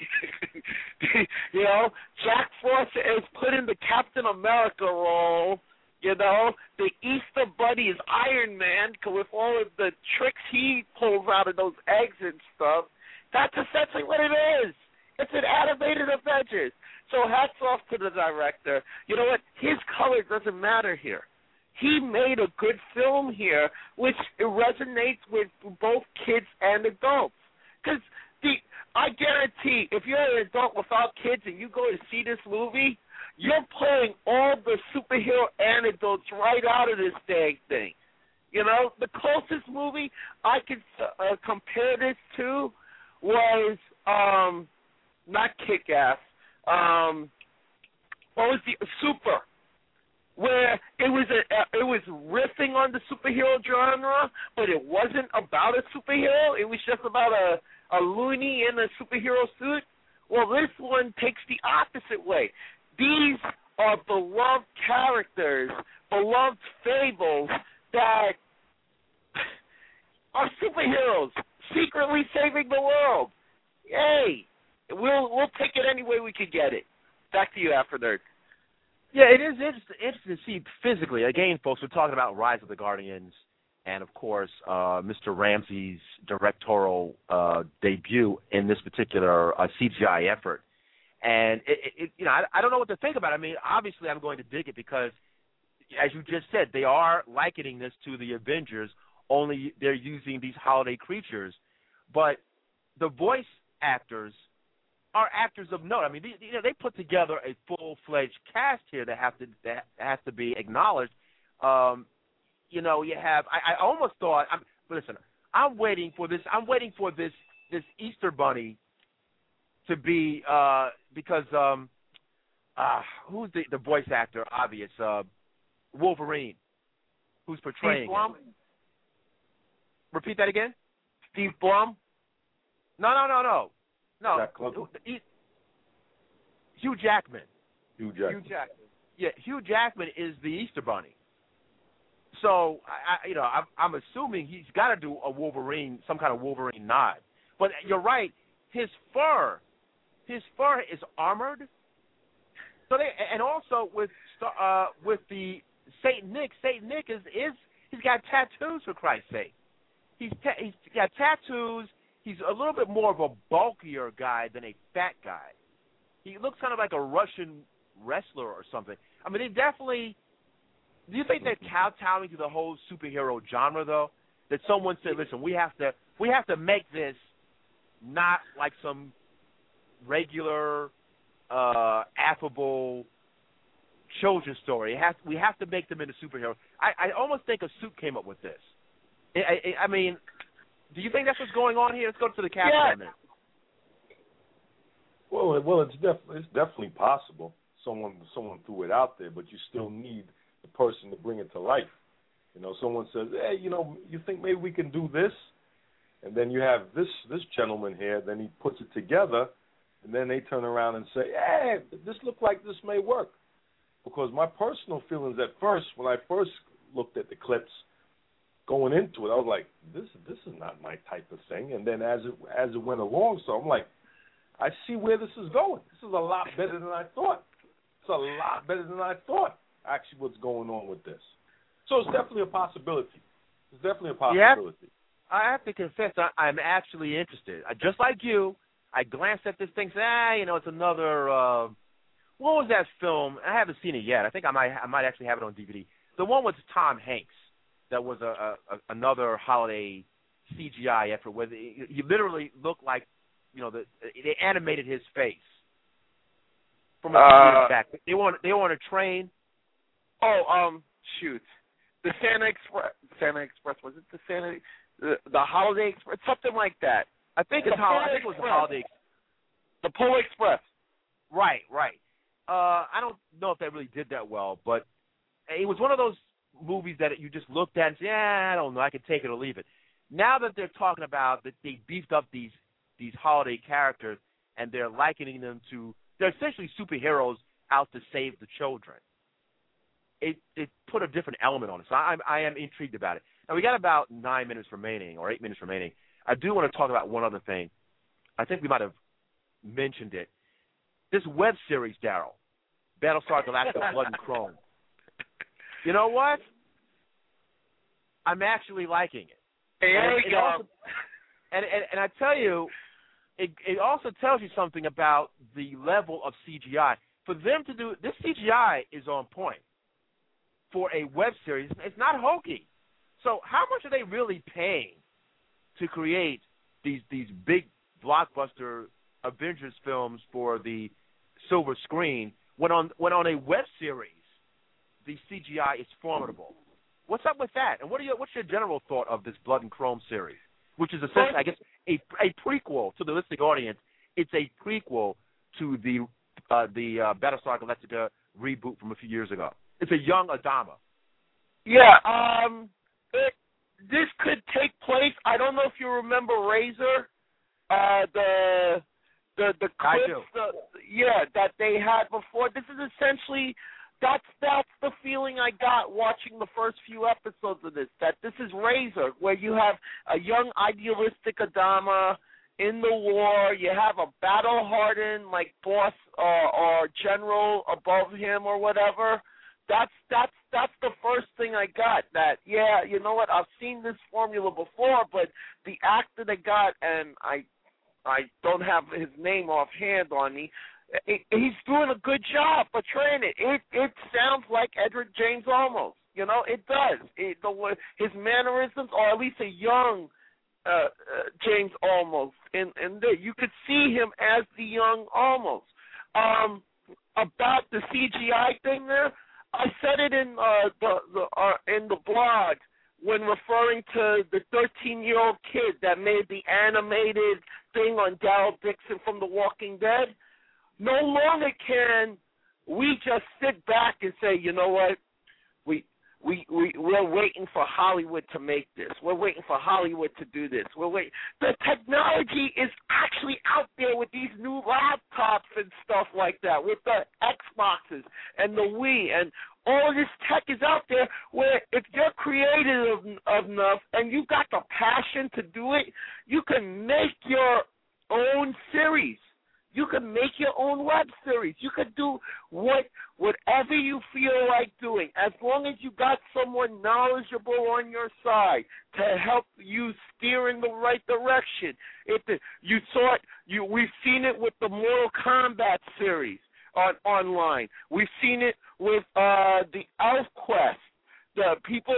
Jack Frost is put in the Captain America role. The Easter Bunny is Iron Man with all of the tricks he pulls out of those eggs and stuff. That's essentially what it is. It's an animated Avengers. So hats off to the director. You know what? His color doesn't matter here. He made a good film here, which resonates with both kids and adults. Because I guarantee, if you're an adult without kids and you go to see this movie, you're pulling all the superhero anecdotes right out of this dang thing. The closest movie I could compare this to was not Kick-Ass. What was the Super? Where it was riffing on the superhero genre, but it wasn't about a superhero. It was just about a loony in a superhero suit. Well, this one takes the opposite way. These are beloved characters, beloved fables that are superheroes secretly saving the world. Yay! We'll take it any way we can get it. Back to you, AfroNerd. Yeah, it is interesting to see physically. Again, folks, we're talking about Rise of the Guardians and, of course, Mr. Ramsey's directorial debut in this particular CGI effort. And, I don't know what to think about it. I mean, obviously I'm going to dig it because, as you just said, they are likening this to the Avengers, only they're using these holiday creatures. But the voice actors are actors of note. I mean, they put together a full-fledged cast here that has to be acknowledged. You have. I almost thought. Listen, I'm waiting for this. I'm waiting for this Easter Bunny to be because who's the voice actor? Obvious Wolverine, who's portraying. Steve Blum. Repeat that again. Steve Blum. No. Hugh Jackman. Hugh Jackman. Yeah, Hugh Jackman is the Easter Bunny. So I'm assuming he's got to do a Wolverine, some kind of Wolverine nod. But you're right. His fur is armored. So and also with the Saint Nick is he's got tattoos, for Christ's sake. He's got tattoos. He's a little bit more of a bulkier guy than a fat guy. He looks kind of like a Russian wrestler or something. I mean, they definitely. Do you think they're kowtowing to the whole superhero genre, though? That someone said, "Listen, we have to make this not like some regular, affable children's story. We have to make them into superheroes." I almost think a suit came up with this. I mean, do you think that's what's going on here? Let's go to the captain a minute. Well, it's definitely possible. Someone threw it out there, but you still need the person to bring it to life. Someone says, "Hey, you think maybe we can do this?" And then you have this gentleman here. Then he puts it together, and then they turn around and say, "Hey, this looks like this may work." Because my personal feelings at first, when I first looked at the clips, going into it, I was like, "This is not my type of thing." And then as it went along, so I'm like, I see where this is going. This is a lot better than I thought. It's a lot better than I thought, actually, what's going on with this. So it's definitely a possibility. Yeah, I have to confess, I'm actually interested. Just like you, I glanced at this thing, said, it's another, what was that film? I haven't seen it yet. I think I might actually have it on DVD. The one with Tom Hanks that was another holiday CGI effort where he literally looked like, they animated his face from a few years back. They were on a train. Shoot. The Santa Express, was it the Holiday Express? Something like that. I think it was the Holiday Express. The Polar Express. Right. I don't know if that really did that well, but it was one of those movies that you just looked at and said, I don't know, I could take it or leave it. Now that they're talking about that they beefed up these holiday characters and they're likening them to, they're essentially superheroes out to save the children. It put a different element on it. So I am intrigued about it. Now, we got about 9 minutes remaining, or 8 minutes remaining. I do want to talk about one other thing. I think we might have mentioned it. This web series, Daryl, Battlestar Galactica Blood and Chrome. You know what? I'm actually liking it. There we go. And I tell you, it also tells you something about the level of CGI. For them to do this, CGI is on point for a web series. It's not hokey. So how much are they really paying to create these big blockbuster Avengers films for the silver screen when on a web series the CGI is formidable? What's up with that? And what's your general thought of this Blood and Chrome series, which is essentially, I guess, a prequel to the listening audience? It's a prequel to the Battlestar Galactica reboot from a few years ago. It's a young Adama. Yeah, this could take place. I don't know if you remember Razor, the clips, that they had before. This is essentially that's the feeling I got watching the first few episodes of this. That this is Razor, where you have a young idealistic Adama in the war. You have a battle-hardened boss or general above him or whatever. That's the first thing I got. That you know what? I've seen this formula before, but the actor they got, and I don't have his name offhand on me. He's doing a good job portraying it. It sounds like Edward James Olmos. It does. His mannerisms, or at least a young James Olmos, and you could see him as the young Olmos. About the CGI thing there, I said it in the blog when referring to the 13-year-old kid that made the animated thing on Daryl Dixon from The Walking Dead. No longer can we just sit back and say, you know what, we we're waiting for Hollywood to make this. We're waiting for Hollywood to do this. The technology is actually out there with these new laptops and stuff like that, with the Xboxes and the Wii, and all of this tech is out there where if you're creative enough and you got the passion to do it, you can make your own series. You can make your own web series. You can do whatever you feel like doing, as long as you got someone knowledgeable on your side to help you steer in the right direction. We've seen it with the Mortal Kombat series online. We've seen it with the ElfQuest. The people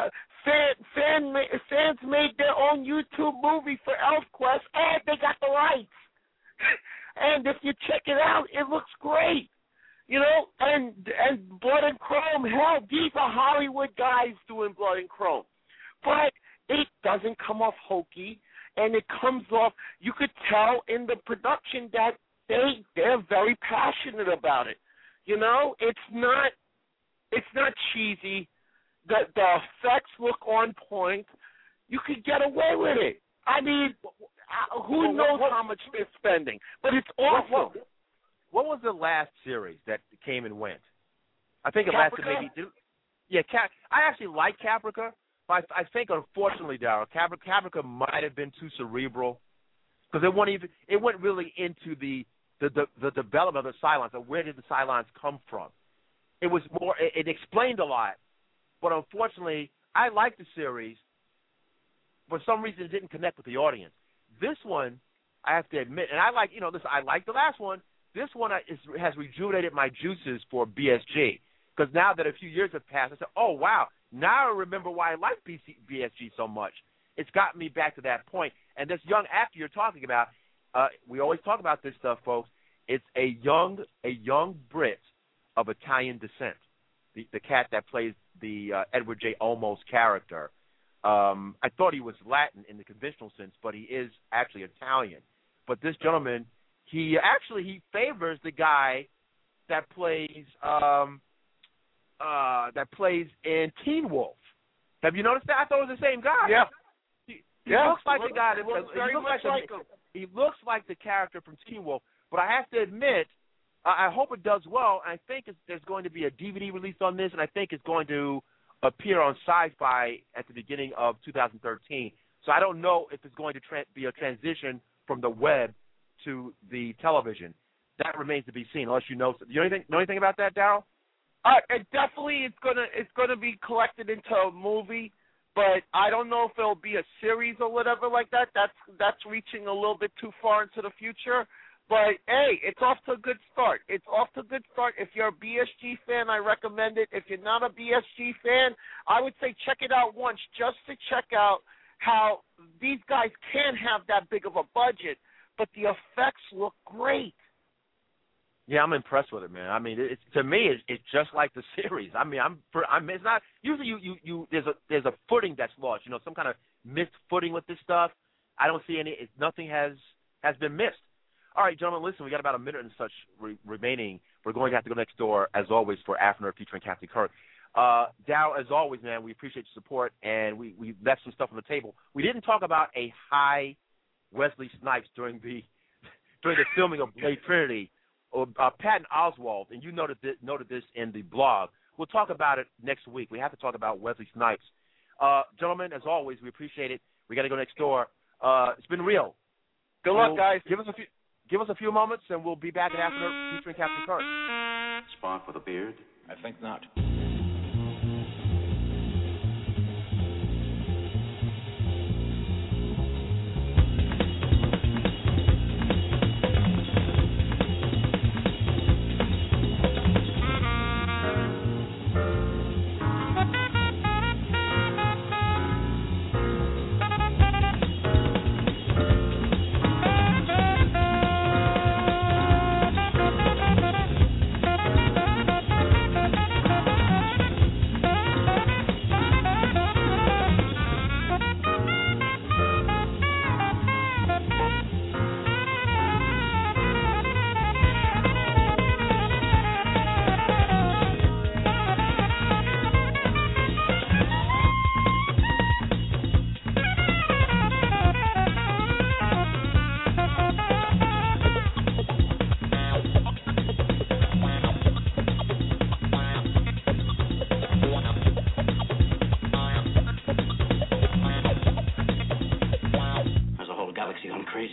fans made their own YouTube movie for ElfQuest, and they got the rights. And if you check it out, it looks great, and Blood and Chrome. Hell, these are Hollywood guys doing Blood and Chrome, but it doesn't come off hokey, and it comes off. You could tell in the production that they're very passionate about it. It's not cheesy. The effects look on point. You could get away with it. I mean, who knows how much they're spending? But it's awesome. What was the last series that came and went? I think it lasted maybe two. Yeah, I actually like Caprica, but I think unfortunately, Daryl, Caprica might have been too cerebral because it went really into the development of the Cylons. And where did the Cylons come from? It was more. It explained a lot, but unfortunately, I liked the series. For some reason, it didn't connect with the audience. This one, I have to admit, and I like the last one. This one has rejuvenated my juices for BSG, because now that a few years have passed, I said, oh, wow, now I remember why I like BSG so much. It's gotten me back to that point. And this young actor you're talking about, we always talk about this stuff, folks. It's a young Brit of Italian descent, the cat that plays the Edward J. Olmos character. I thought he was Latin in the conventional sense, but he is actually Italian. But this gentleman, he favors the guy that plays in Teen Wolf. Have you noticed that? I thought it was the same guy. Yeah. He looks like the guy he looks like the character from Teen Wolf. But I have to admit, I hope it does well. I think there's going to be a DVD release on this, and I think it's going to appear on Sci-Fi at the beginning of 2013. So I don't know if it's going to be a transition from the web to the television. That remains to be seen. Unless you know anything about that, Daryl? It definitely it's gonna be collected into a movie, but I don't know if it'll be a series or whatever like that. That's reaching a little bit too far into the future. But, hey, it's off to a good start. If you're a BSG fan, I recommend it. If you're not a BSG fan, I would say check it out once just to check out how these guys can have that big of a budget, but the effects look great. Yeah, I'm impressed with it, man. I mean, to me, it's just like the series. I mean, it's not usually you there's a footing that's lost. Some kind of missed footing with this stuff. I don't see any. Nothing has been missed. All right, gentlemen, listen, we got about a minute and such remaining. We're going to have to go next door, as always, for After featuring Captain Kirk. Dow, as always, man, we appreciate your support, and we left some stuff on the table. We didn't talk about a high Wesley Snipes during the filming of Blade Trinity, or Patton Oswalt, and you noted this in the blog. We'll talk about it next week. We have to talk about Wesley Snipes. Gentlemen, as always, we appreciate it. We got to go next door. It's been real. Good luck, guys. Give us a few moments, and we'll be back at After featuring Captain Kirk. Spawn for the beard? I think not.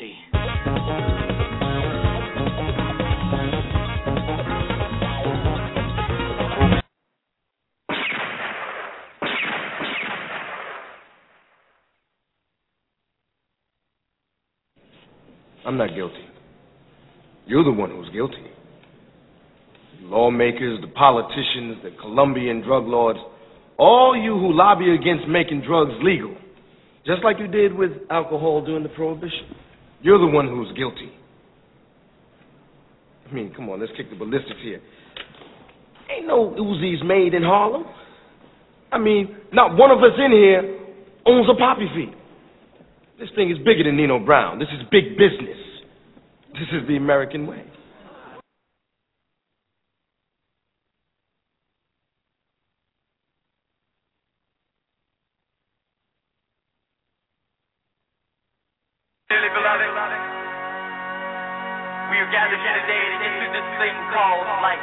guilty. I'm not guilty. You're the one who's guilty. The lawmakers, the politicians, the Colombian drug lords, all you who lobby against making drugs legal, just like you did with alcohol during the Prohibition. You're the one who's guilty. I mean, come on, let's kick the ballistics here. Ain't no Uzis made in Harlem. I mean, not one of us in here owns a poppy field. This thing is bigger than Nino Brown. This is big business. This is the American way. Dearly beloved, we are gathered here today to get through this thing called life.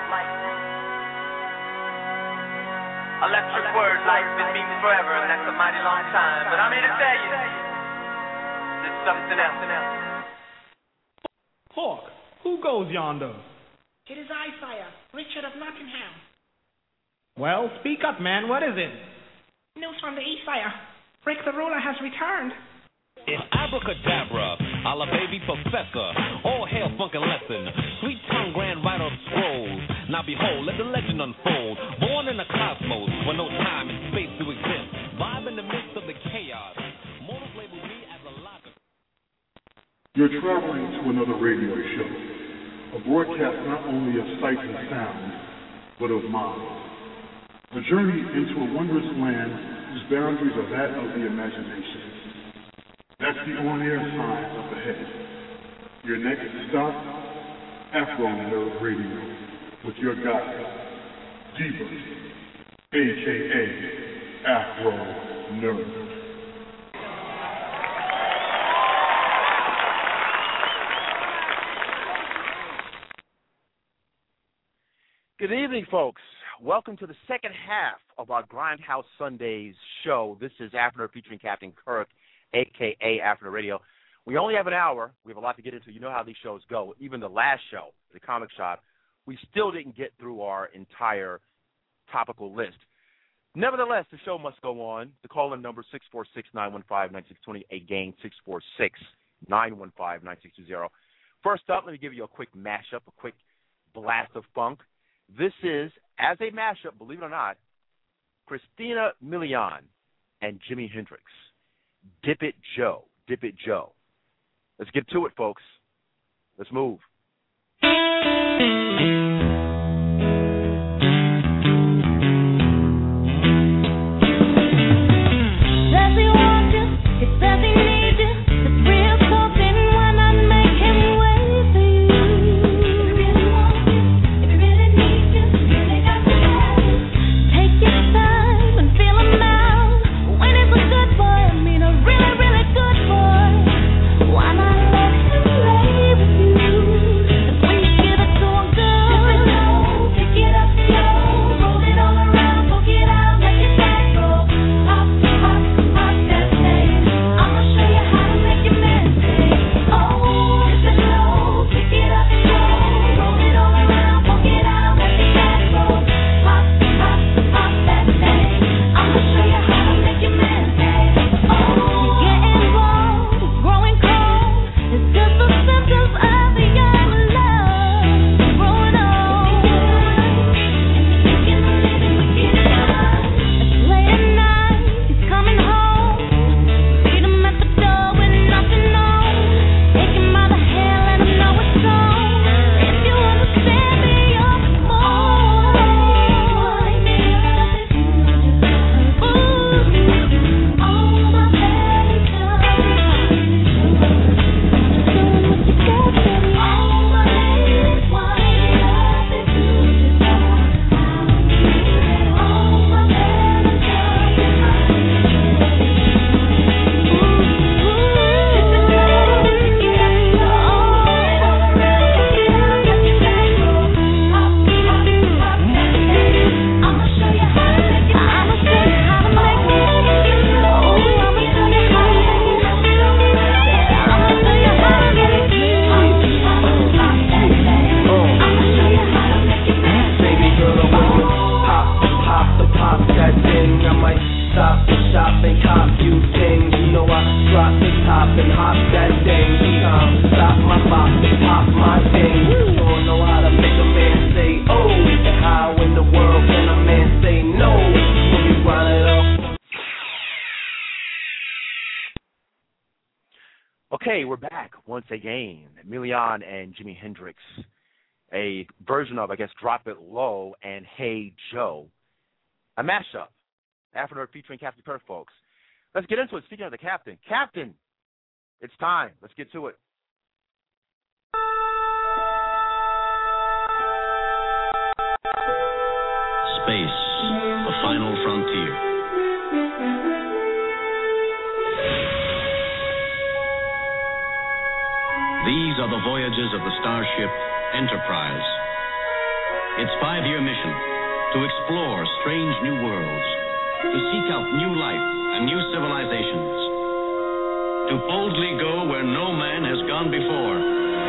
Electric word, life, it means forever, and that's a mighty long time. But I'm here to tell you, there's something else. Hawk, who goes yonder? It is I, sire, Richard of Nottingham. Well, speak up, man. What is it? News from the east, sire. Rick the ruler has returned. It's abracadabra, a la baby professor. All hail funkin' lesson. Sweet tongue grand writer of scrolls. Now behold, let the legend unfold. Born in a cosmos where no time and space do exist. Vibe in the midst of the chaos. Mortals label me as a logic. You're traveling to another radio show. A broadcast not only of sight and sound, but of mind. A journey into a wondrous land whose boundaries are that of the imagination. That's the on-air sign up ahead. Your next stop, Afro Nerve Radio, with your guide, D-Bert, a.k.a. Afro Nerve. Good evening, folks. Welcome to the second half of our Grindhouse Sundays show. This is Afternoon featuring Captain Kirk, a.k.a. Afternoon Radio. We only have an hour. We have a lot to get into. You know how these shows go. Even the last show, the Comic Shop, we still didn't get through our entire topical list. Nevertheless, the show must go on. The call-in number 646-915-9620, again, 646-915-9620. First up, let me give you a quick mashup, a quick blast of funk. This is, as a mashup, believe it or not, Christina Milian and Jimi Hendrix. Dip It Joe. Dip It Joe. Let's get to it, folks. Let's move. Why not let him lay with you? When you give it to a girl, about to pop my thing. Sure know how to make a man say oh, and how in the world can a man say no? When we grind it up. Okay, we're back once again. Emilion and Jimi Hendrix, a version of, I guess, Drop It Low and Hey Joe, a mashup. Afro Nerd featuring Captain Kirk, folks. Let's get into it. Speaking of the Captain. Captain, it's time. Let's get to it. Space, the final frontier. These are the voyages of the starship Enterprise. Its 5-year mission, to explore strange new worlds, to seek out new life and new civilizations, to boldly go where no man has gone before.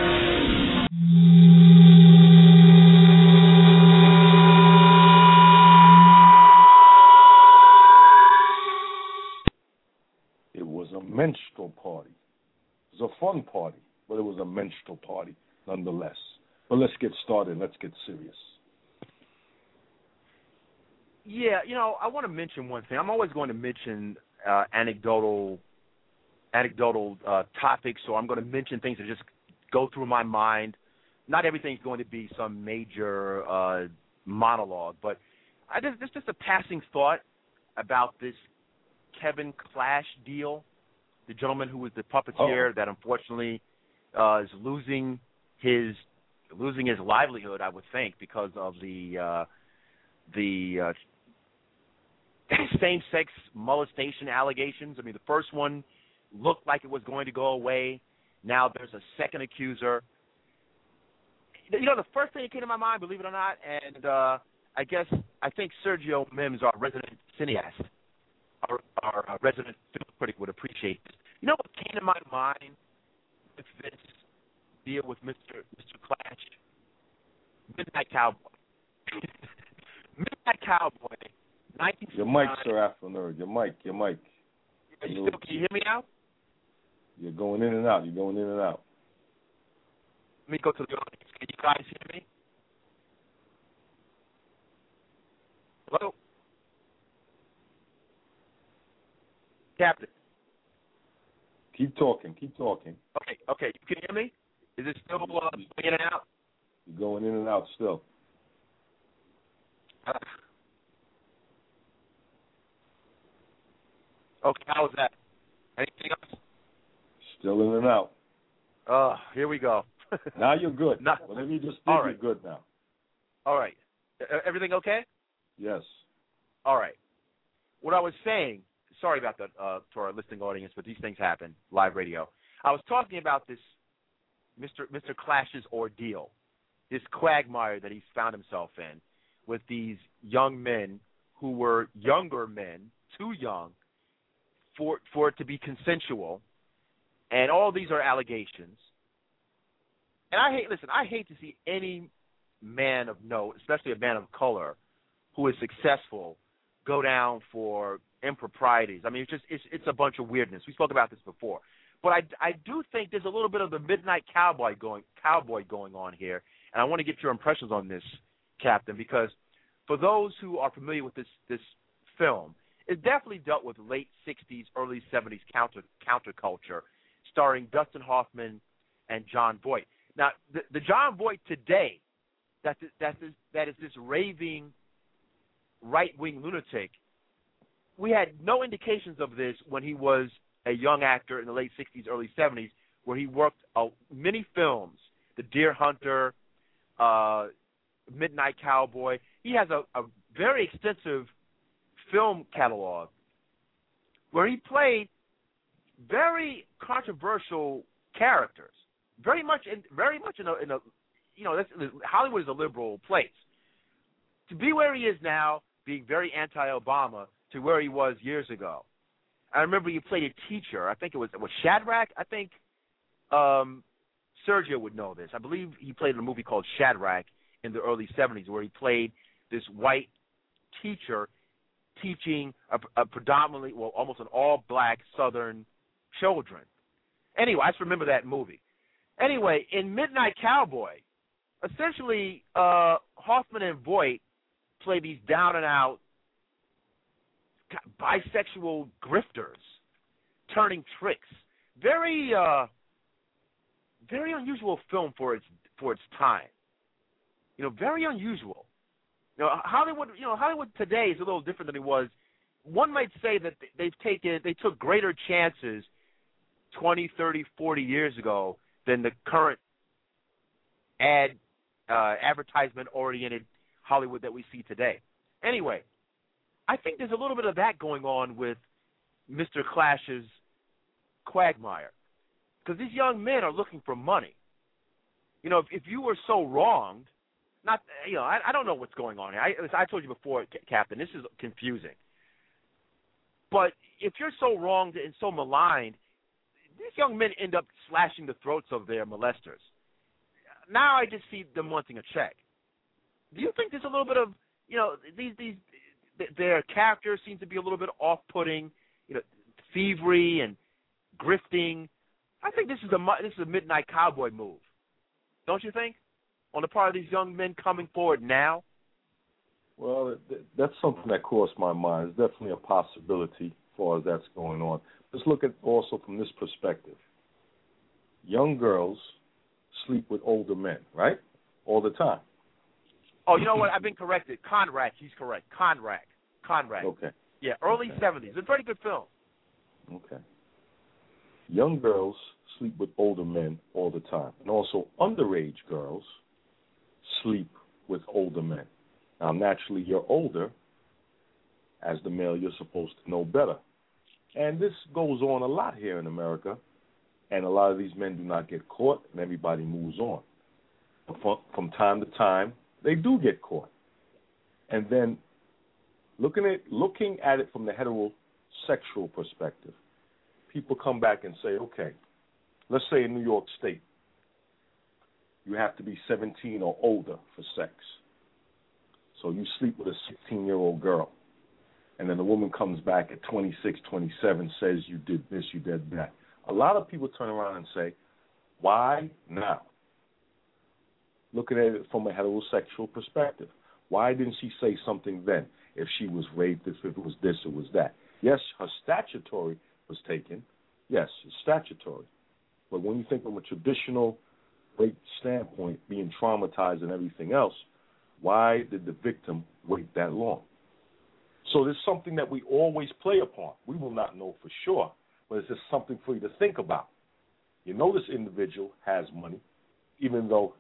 It was a minstrel party. It was a fun party, but it was a minstrel party nonetheless. But let's get started. Let's get serious. Yeah, I want to mention one thing. I'm always going to mention anecdotal topics, so I'm going to mention things that just go through my mind. Not everything's going to be some major monologue, but there's just a passing thought about this Kevin Clash deal, the gentleman who was the puppeteer that unfortunately is losing his livelihood, I would think, because of the same-sex molestation allegations. I mean, the first one looked like it was going to go away. Now there's a second accuser. The first thing that came to my mind, believe it or not, and I think Sergio Mims, our resident cineast, our resident film critic, would appreciate this. You know what came to my mind with this deal with Mr. Clash? Midnight Cowboy. Midnight Cowboy. Your mic, Sir Afro Nerd. Your mic. Can you hear me now? You're going in and out. Let me go to the audience. Can you guys hear me? Hello? Captain. Keep talking. Okay. You can hear me? Is it still going in and out? You're going in and out still. Okay, how was that? Anything else? Still in and out. Here we go. Now you're good. Whatever you just did, you're good now. All right. Everything okay? Yes. All right. What I was saying, sorry about that to our listening audience, but these things happen, live radio. I was talking about this Mr. Clash's ordeal, this quagmire that he's found himself in with these young men who were younger men, too young, for it to be consensual, and all these are allegations. And I hate to see any man of note, especially a man of color, who is successful, go down for improprieties. I mean, it's a bunch of weirdness. We spoke about this before, but I do think there's a little bit of the Midnight Cowboy going on here, and I want to get your impressions on this, Captain, because for those who are familiar with this film, it definitely dealt with late 60s, early 70s counterculture, starring Dustin Hoffman and Jon Voight. Now, the Jon Voight today, that is this raving right-wing lunatic, we had no indications of this when he was a young actor in the late 60s, early 70s, where he worked many films, The Deer Hunter, Midnight Cowboy. He has a very extensive film catalog where he played very controversial characters. Very much in a Hollywood is a liberal place. To be where he is now, being very anti-Obama, to where he was years ago. I remember he played a teacher. I think it was Shadrach. I think Sergio would know this. I believe he played in a movie called Shadrach in the early 70s, where he played this white teacher teaching a predominantly, almost an all-black Southern children. Anyway, I just remember that movie. Anyway, in Midnight Cowboy, essentially Hoffman and Voight play these down-and-out bisexual grifters turning tricks. Very unusual film for its time. Very unusual. Hollywood today is a little different than it was. One might say that they took greater chances 20, 30, 40 years ago than the current advertisement-oriented Hollywood that we see today. Anyway, I think there's a little bit of that going on with Mr. Clash's Quagmire, because these young men are looking for money. If you were so wronged, I don't know what's going on here. I told you before, Captain, this is confusing. But if you're so wronged and so maligned, these young men end up slashing the throats of their molesters. Now I just see them wanting a check. Do you think there's a little bit of, their characters seem to be a little bit off-putting, thievery and grifting? I think this is a Midnight Cowboy move. Don't you think? On the part of these young men coming forward now? Well, that's something that crossed my mind. It's definitely a possibility as far as that's going on. Let's look at also from this perspective. Young girls sleep with older men, right? All the time. Oh, you know what? I've been corrected. Conrad, he's correct. Conrad. Okay. Yeah, early 70s. It's a very good film. Okay. Young girls sleep with older men all the time. And also underage girls sleep with older men. Now, naturally, you're older. As the male, you're supposed to know better. And this goes on a lot here in America. And a lot of these men do not get caught, and everybody moves on. From time to time, they do get caught. And then looking at it from the heterosexual perspective, people come back and say, okay, let's say in New York State, you have to be 17 or older for sex. So you sleep with a 16-year-old girl, and then the woman comes back at 26, 27, says you did this, you did that. A lot of people turn around and say, why now? Looking at it from a heterosexual perspective, why didn't she say something then? If she was raped, if it was this, it was that. Yes, her statutory was taken. Yes, it's statutory. But when you think from a traditional rape standpoint, being traumatized and everything else, why did the victim wait that long? So there's something that we always play upon. We will not know for sure, but it's just something for you to think about. You know this individual has money, even though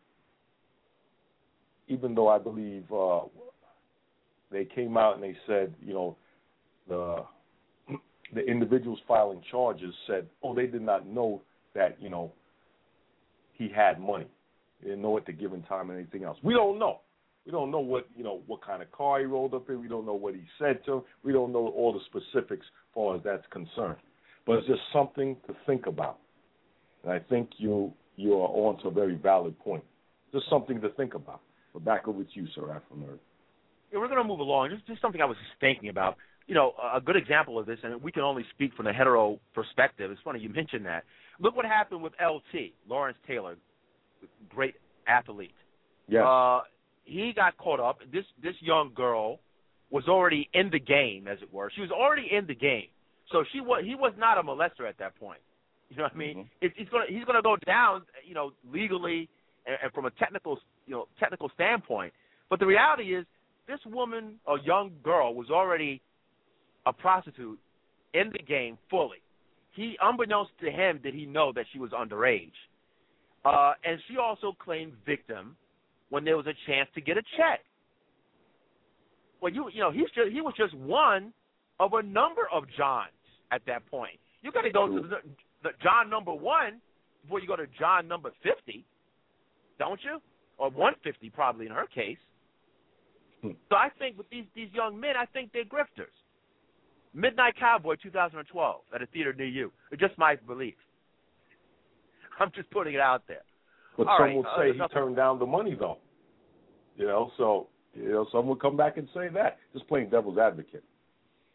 I believe they came out and they said, the individuals filing charges said, they did not know that, he had money. They didn't know at the given time and anything else. We don't know. We don't know what kind of car he rolled up in. We don't know what he said to him. We don't know all the specifics as far as that's concerned. But it's just something to think about. And I think you are on to a very valid point. Just something to think about. But back over to you, Sir Afro-Nerd. Yeah, we're going to move along. Just something I was just thinking about. A good example of this, and we can only speak from the hetero perspective. It's funny you mentioned that. Look what happened with LT, Lawrence Taylor, great athlete. Yes. He got caught up. This young girl was already in the game, as it were. She was already in the game. So he was not a molester at that point. You know what I mean? Mm-hmm. He's gonna go down, legally and from a technical standpoint. But the reality is, this woman, a young girl, was already a prostitute in the game fully. Unbeknownst to him, did he know that she was underage. And she also claimed victim when there was a chance to get a check. Well, he was just one of a number of Johns at that point. You got to go to the John number 1 before you go to John number 50, don't you? Or 150 probably in her case. So I think with these young men, I think they're grifters. Midnight Cowboy 2012 at a theater near you. It's just my belief. I'm just putting it out there. But some will say he turned down the money, though. Some will come back and say that. Just playing devil's advocate.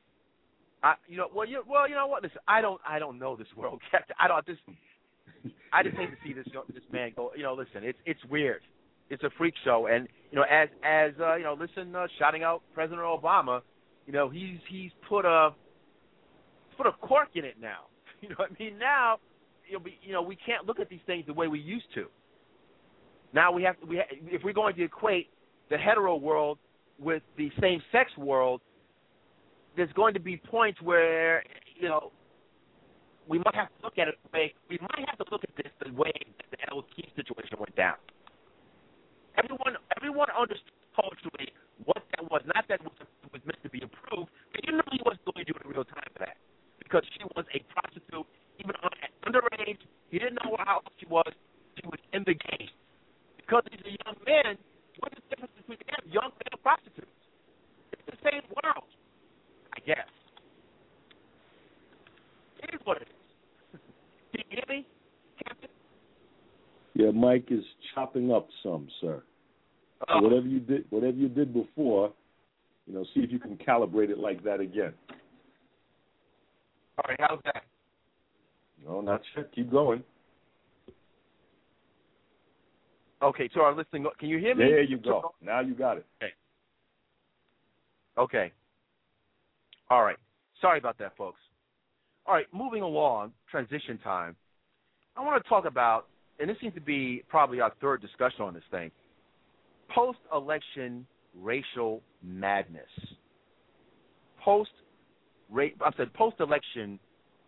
You know what? Listen, I don't know this world, Captain. I just hate to see this man go. Listen, it's weird. It's a freak show, and as shouting out President Obama, he's put a cork in it now. You know what I mean? Now, we can't look at these things the way we used to. Now if we're going to equate the hetero world with the same-sex world, there's going to be points where we might have to look at it the way we might have to look at this the way that the L. Keith situation went down. Everyone understood culturally what that was. Not that it was meant to be approved, but you knew he wasn't going to do it in real time for that, because she was a prostitute, even underage. He didn't know how old she was. She was in the game. Because he's a young man, what's the difference between them, young male prostitutes? It's the same world, I guess. It is what it is. Can you hear me, Captain? Yeah, Mike is chopping up some, sir. So whatever you did before, see if you can calibrate it like that again. All right, how's that? No, not yet. Keep going. Okay, to our listening, can you hear me? There you go. Now you got it. Okay. All right. Sorry about that, folks. All right, moving along, transition time. I want to talk about, and this seems to be probably our third discussion on this thing, post-election racial madness. Post-re-election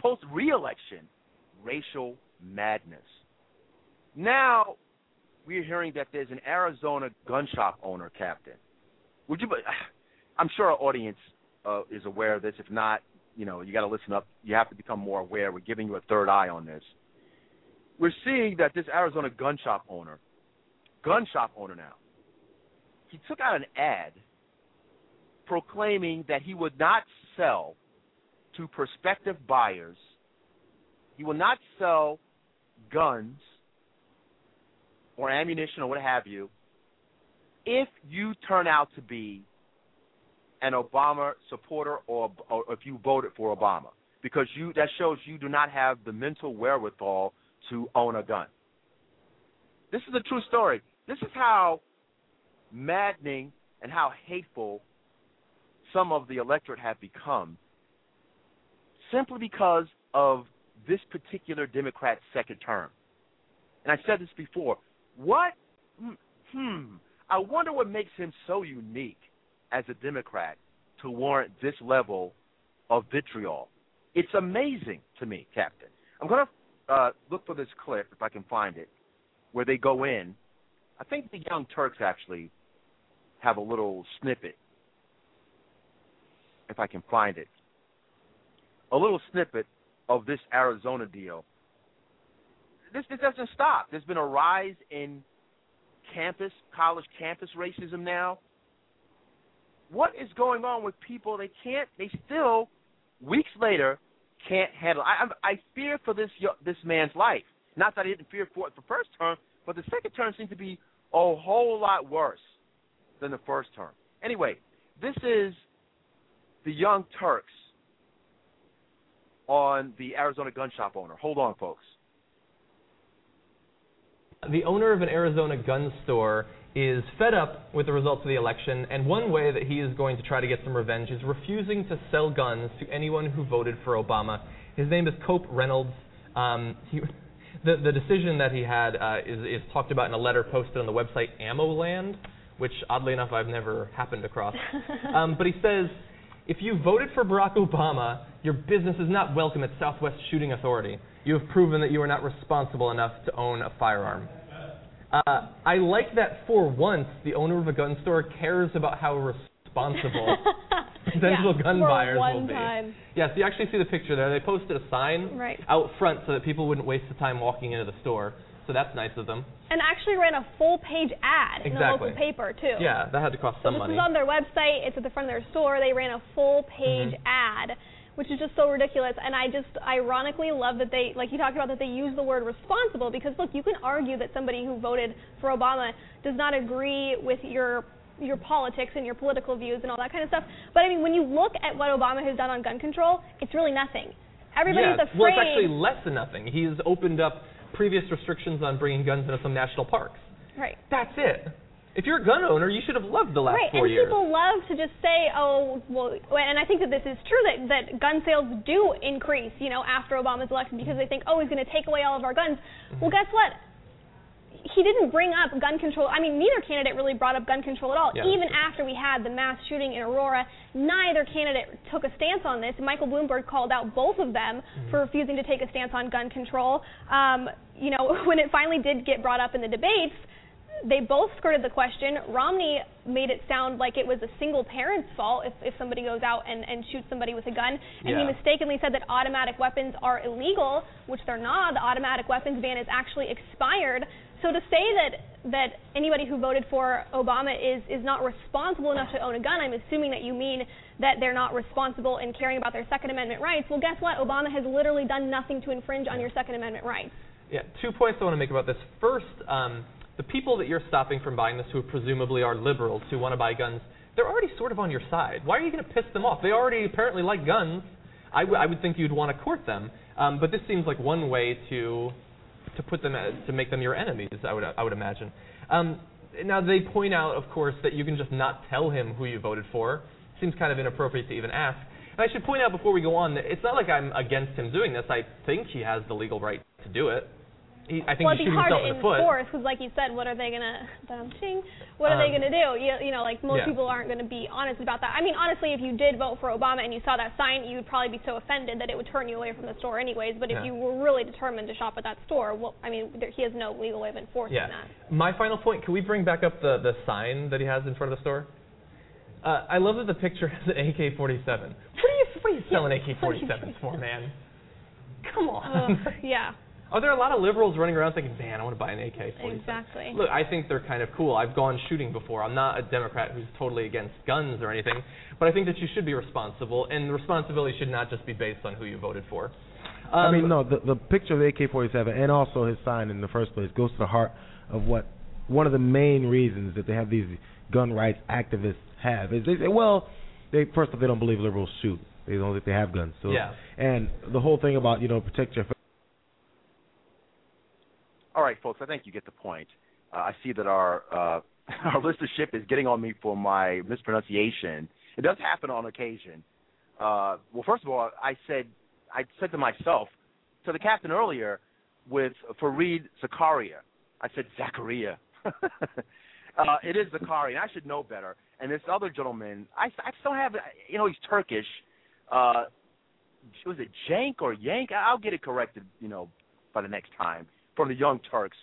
racial madness. Now, we're hearing that there's an Arizona gun shop owner, Captain. I'm sure our audience is aware of this. If not, you got to listen up. You have to become more aware. We're giving you a third eye on this. We're seeing that this Arizona gun shop owner now, he took out an ad proclaiming that he would not sell to prospective buyers. He will not sell guns or ammunition or what have you if you turn out to be an Obama supporter or if you voted for Obama, because that shows you do not have the mental wherewithal to own a gun. This is a true story. This is how maddening and how hateful some of the electorate have become, simply because of this particular Democrat's second term. And I said this before. I wonder what makes him so unique as a Democrat to warrant this level of vitriol. It's amazing to me, Captain. I'm going to look for this clip, if I can find it, where they go in. I think the Young Turks actually have a little snippet, if I can find it. A little snippet of this Arizona deal. This doesn't stop. There's been a rise in college campus racism now. What is going on with people? They still, weeks later, can't handle. I fear for this man's life. Not that I didn't fear for it the first term, but the second term seems to be a whole lot worse than the first term. Anyway, this is the Young Turks on the Arizona gun shop owner. Hold on, folks. The owner of an Arizona gun store is fed up with the results of the election, and one way that he is going to try to get some revenge is refusing to sell guns to anyone who voted for Obama. His name is Cope Reynolds. The decision that he had is talked about in a letter posted on the website AmmoLand, which, oddly enough, I've never happened across. But he says, if you voted for Barack Obama, your business is not welcome at Southwest Shooting Authority. You have proven that you are not responsible enough to own a firearm. I like that for once the owner of a gun store cares about how responsible potential gun buyers will be. Yes, you actually see the picture there. They posted a sign out front so that people wouldn't waste the time walking into the store. So that's nice of them. And actually ran a full-page ad in a local paper, too. Yeah, that had to cost some money. This is on their website. It's at the front of their store. They ran a full-page ad, which is just so ridiculous. And I just ironically love that they, like you talked about, that they use the word responsible, because, look, you can argue that somebody who voted for Obama does not agree with your politics and your political views and all that kind of stuff. But, I mean, when you look at what Obama has done on gun control, it's really nothing. Everybody's afraid. Well, it's actually less than nothing. He's opened up previous restrictions on bringing guns into some national parks. Right. That's it. If you're a gun owner, you should have loved the last 4 years. Right, and people love to just say, oh, well, and I think that this is true, that gun sales do increase, after Obama's election because they think, oh, he's going to take away all of our guns. Well, guess what? He didn't bring up gun control. I mean, neither candidate really brought up gun control at all. Yeah, even after we had the mass shooting in Aurora, neither candidate took a stance on this. Michael Bloomberg called out both of them for refusing to take a stance on gun control. When it finally did get brought up in the debates, they both skirted the question. Romney made it sound like it was a single parent's fault if somebody goes out and shoots somebody with a gun. And he mistakenly said that automatic weapons are illegal, which they're not. The automatic weapons ban is actually expired. So to say that anybody who voted for Obama is not responsible enough to own a gun, I'm assuming that you mean that they're not responsible in caring about their Second Amendment rights. Well, guess what? Obama has literally done nothing to infringe on your Second Amendment rights. Yeah, 2 points I want to make about this. First, the people that you're stopping from buying this, who presumably are liberals who want to buy guns, they're already sort of on your side. Why are you going to piss them off? They already apparently like guns. I would think you'd want to court them. But this seems like one way to put them to make them your enemies. I would imagine. Now they point out, of course, that you can just not tell him who you voted for. Seems kind of inappropriate to even ask. And I should point out before we go on that it's not like I'm against him doing this. I think he has the legal right to do it. I think he's shooting himself in the foot. Well, it'd be hard to enforce because, like you said, what are they gonna? What are they gonna do? Most people aren't gonna be honest about that. I mean, honestly, if you did vote for Obama and you saw that sign, you would probably be so offended that it would turn you away from the store, anyways. But if you were really determined to shop at that store, he has no legal way of enforcing that. My final point: can we bring back up the sign that he has in front of the store? I love that the picture has an AK-47. What are you selling AK-47s for, man? Come on. Are there a lot of liberals running around thinking, man, I want to buy an AK-47? Exactly. Look, I think they're kind of cool. I've gone shooting before. I'm not a Democrat who's totally against guns or anything, but I think that you should be responsible, and responsibility should not just be based on who you voted for. The picture of the AK-47 and also his sign in the first place goes to the heart of what one of the main reasons that they have these gun rights activists have is they say, well, first of all, they don't believe liberals shoot. They don't think they have guns. So, and the whole thing about, protect your... All right, folks, I think you get the point. I see that our listenership is getting on me for my mispronunciation. It does happen on occasion. Well, first of all, I said to myself, to the captain earlier, with Fareed Zakaria. I said Zakaria. It is Zakaria, and I should know better. And this other gentleman, I still have, he's Turkish. Was it Jank or Yank? I'll get it corrected, by the next time. From the Young Turks.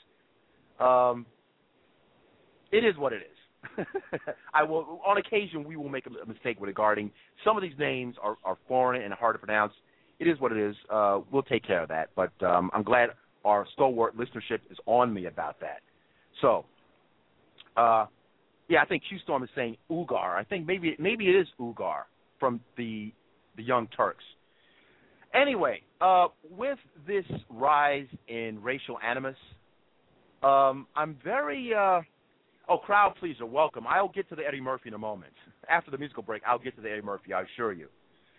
It is what it is. On occasion, we will make a mistake regarding some of these names are foreign and hard to pronounce. It is what it is. We'll take care of that. But I'm glad our stalwart listenership is on me about that. So, I think Q-Storm is saying Ugar. I think maybe it is Ugar from the Young Turks. Anyway, with this rise in racial animus, I'm very crowd pleaser, welcome. I'll get to the Eddie Murphy in a moment. After the musical break, I'll get to the Eddie Murphy, I assure you.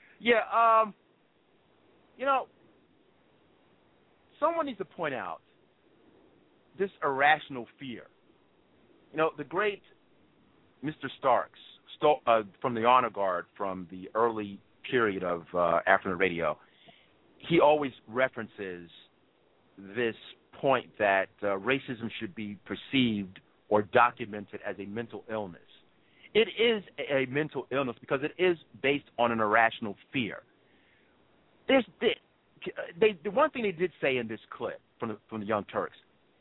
Someone needs to point out this irrational fear. The great Mr. Starks from the Honor Guard from the early period of afternoon radio, he always references this point that racism should be perceived or documented as a mental illness. It is a mental illness because it is based on an irrational fear. The one thing they did say in this clip from the Young Turks,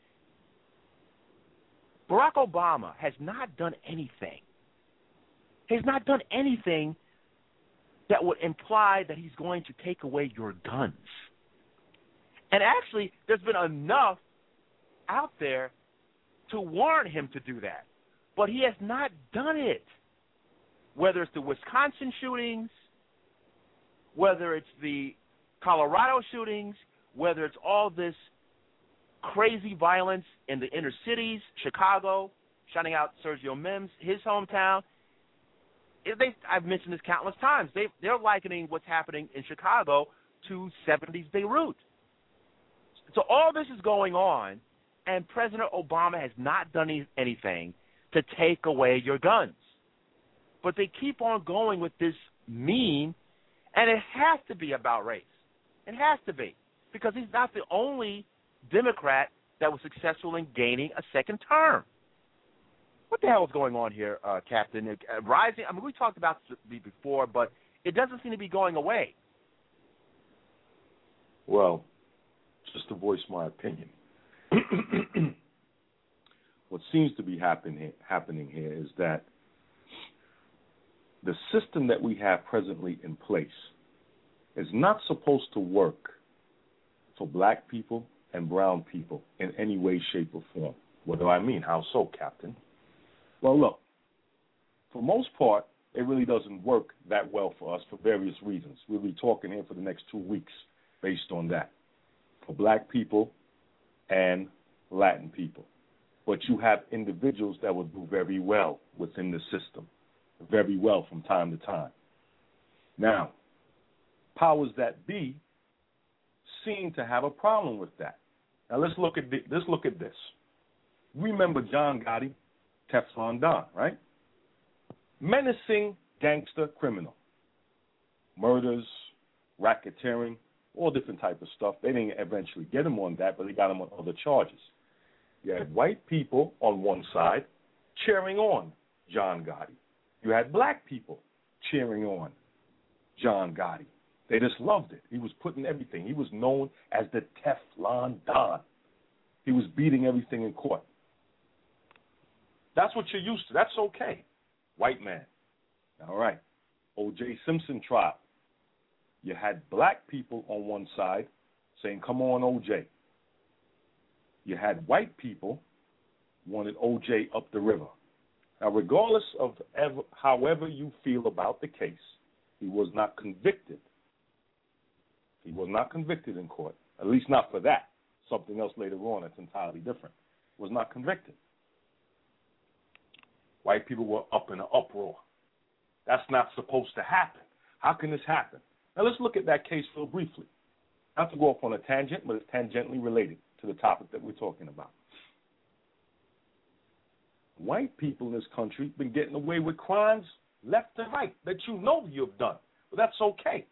Barack Obama has not done anything. He's not done anything that would imply that he's going to take away your guns. And actually, there's been enough out there to warn him to do that. But he has not done it. Whether it's the Wisconsin shootings, whether it's the Colorado shootings, whether it's all this crazy violence in the inner cities, Chicago, shouting out Sergio Mims, his hometown. I've mentioned this countless times. They're likening what's happening in Chicago to 70s Beirut. So all this is going on, and President Obama has not done anything to take away your guns. But they keep on going with this meme, and it has to be about race. It has to be, because he's not the only Democrat that was successful in gaining a second term. What the hell is going on here, Captain? Rising, I mean, we talked about this before, but it doesn't seem to be going away. Well, just to voice my opinion, what seems to be happening here is that the system that we have presently in place is not supposed to work for black people and brown people in any way, shape, or form. What do I mean? How so, Captain? Well, look, for most part, it really doesn't work that well for us for various reasons. We'll be talking here for the next 2 weeks based on that, for black people and Latin people. But you have individuals that will do very well within the system, very well from time to time. Now, powers that be seem to have a problem with that. Now, let's look at this. Remember John Gotti, Teflon Don, right? Menacing gangster criminal. Murders, racketeering, all different type of stuff. They didn't eventually get him on that, but they got him on other charges. You had white people on one side cheering on John Gotti. You had black people cheering on John Gotti. They just loved it. He was putting everything. He was known as the Teflon Don. He was beating everything in court. That's what you're used to. That's okay. White man. All right. O.J. Simpson trial. You had black people on one side saying, come on, O.J. You had white people wanted O.J. up the river. Now, regardless of however you feel about the case, he was not convicted. He was not convicted in court, at least not for that. Something else later on that's entirely different. Was not convicted. White people were up in an uproar. That's not supposed to happen. How can this happen? Now, let's look at that case real briefly. Not to go off on a tangent, but it's tangentially related to the topic that we're talking about. White people in this country have been getting away with crimes left and right that you know you've done. But that's okay.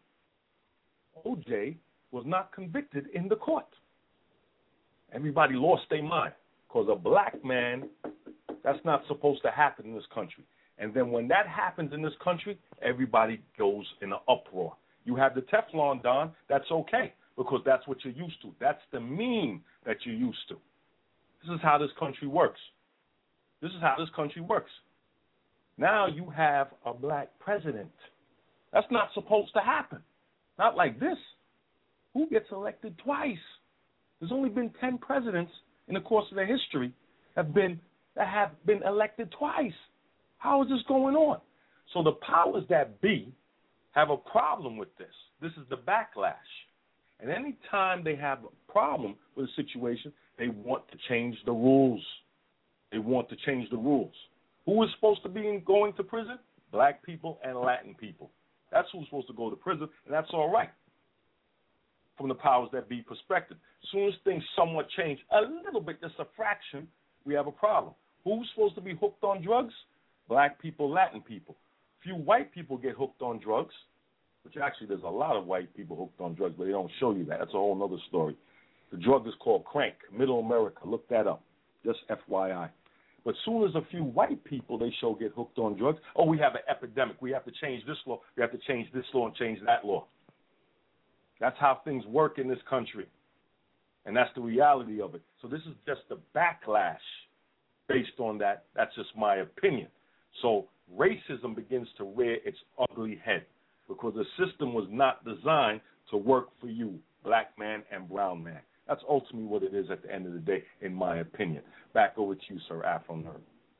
O.J. was not convicted in the court. Everybody lost their mind because a black man, that's not supposed to happen in this country. And then when that happens in this country, everybody goes in an uproar. You have the Teflon Don, that's okay because that's what you're used to. That's the meme that you're used to. This is how this country works. This is how this country works. Now you have a black president. That's not supposed to happen. Not like this. Who gets elected twice? There's only been 10 presidents in the course of their history that have been elected twice. How is this going on? So the powers that be have a problem with this. This is the backlash. And any time they have a problem with a situation, they want to change the rules. They want to change the rules. Who is supposed to be going to prison? Black people and Latin people. That's who's supposed to go to prison, and that's all right from the powers that be perspective. As soon as things somewhat change a little bit, just a fraction, we have a problem. Who's supposed to be hooked on drugs? Black people, Latin people. Few white people get hooked on drugs, which actually there's a lot of white people hooked on drugs, but they don't show you that. That's a whole other story. The drug is called crank, Middle America. Look that up, just FYI. But as soon as a few white people they show get hooked on drugs, oh, we have an epidemic. We have to change this law. We have to change this law and change that law. That's how things work in this country. And that's the reality of it. So this is just the backlash based on that. That's just my opinion. So racism begins to rear its ugly head because the system was not designed to work for you, black man and brown man. That's ultimately what it is at the end of the day, in my opinion. Back over to you, Sir Afro Nerd.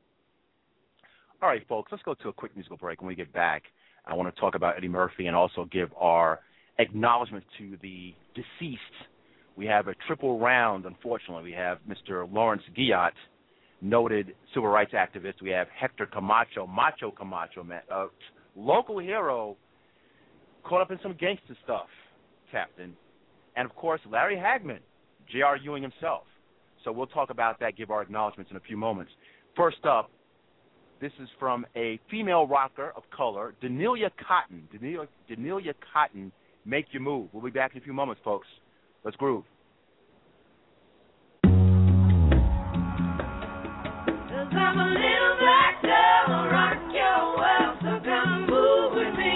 All right, folks, let's go to a quick musical break. When we get back, I want to talk about Eddie Murphy and also give our acknowledgement to the deceased. We have a triple round, unfortunately. We have Mr. Lawrence Guillot, noted civil rights activist. We have Hector Camacho, Macho Camacho, man, a local hero caught up in some gangster stuff, Captain. And, of course, Larry Hagman, J.R. Ewing himself. So we'll talk about that, give our acknowledgments in a few moments. First up, this is from a female rocker of color, Denelia Cotton. Denelia Cotton, Make You Move. We'll be back in a few moments, folks. Let's groove. 'Cause I'm a little black girl, rock your world, so come move with me.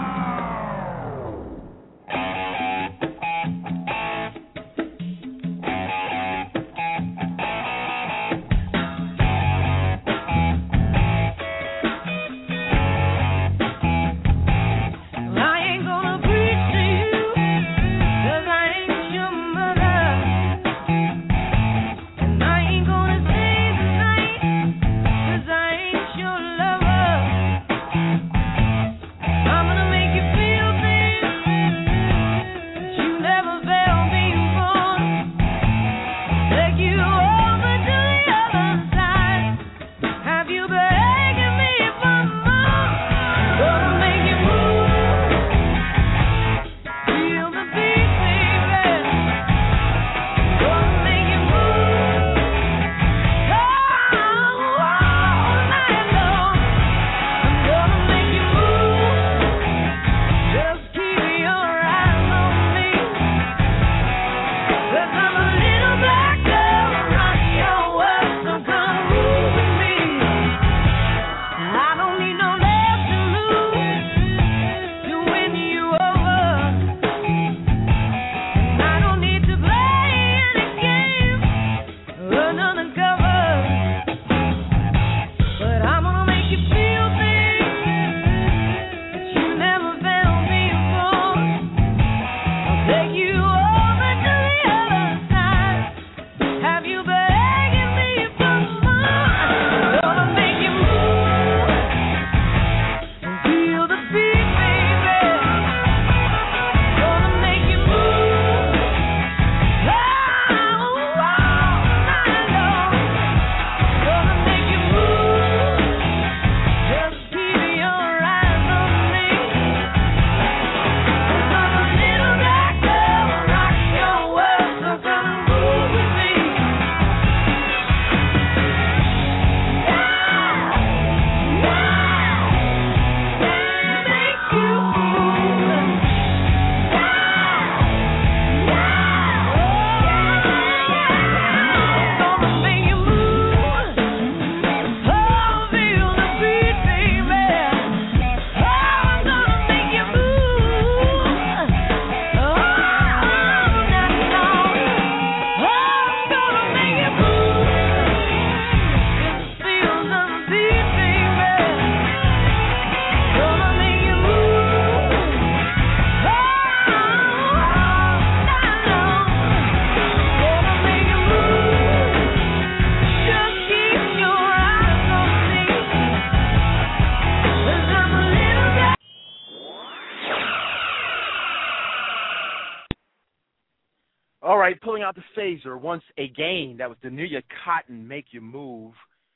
Pulling out the phaser once again. That was Denelia Cotton, Make You Move,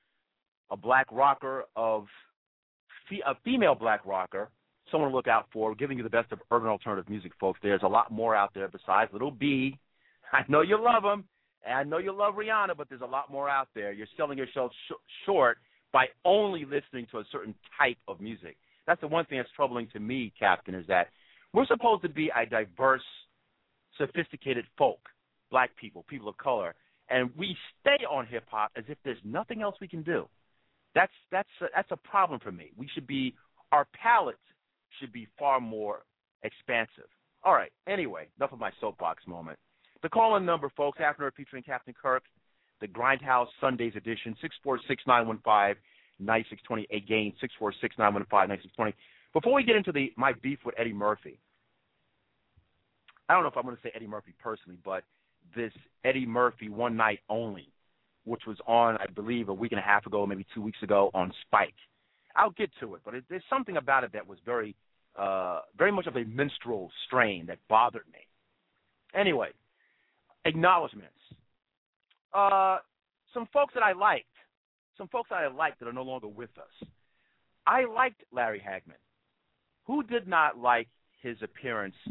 a black rocker a female black rocker, someone to look out for, giving you the best of urban alternative music, folks. There's a lot more out there besides Little B. I know you love them, and I know you love Rihanna, but there's a lot more out there. You're selling yourself short by only listening to a certain type of music. That's the one thing that's troubling to me, Captain, is that we're supposed to be a diverse, sophisticated folk. Black people, people of color, and we stay on hip hop as if there's nothing else we can do. That's a problem for me. Our palette should be far more expansive. All right. Anyway, enough of my soapbox moment. The call-in number, folks, after featuring Captain Kirk, the Grindhouse Sundays edition, 646-915-9620. Again, 646-915-9620. Before we get into my beef with Eddie Murphy, I don't know if I'm going to say Eddie Murphy personally, but this Eddie Murphy One Night Only, which was on, I believe, a week and a half ago, maybe 2 weeks ago on Spike. I'll get to it, but there's something about it that was very much of a minstrel strain that bothered me. Anyway, acknowledgments. Some folks that I liked that are no longer with us. I liked Larry Hagman. Who did not like his appearance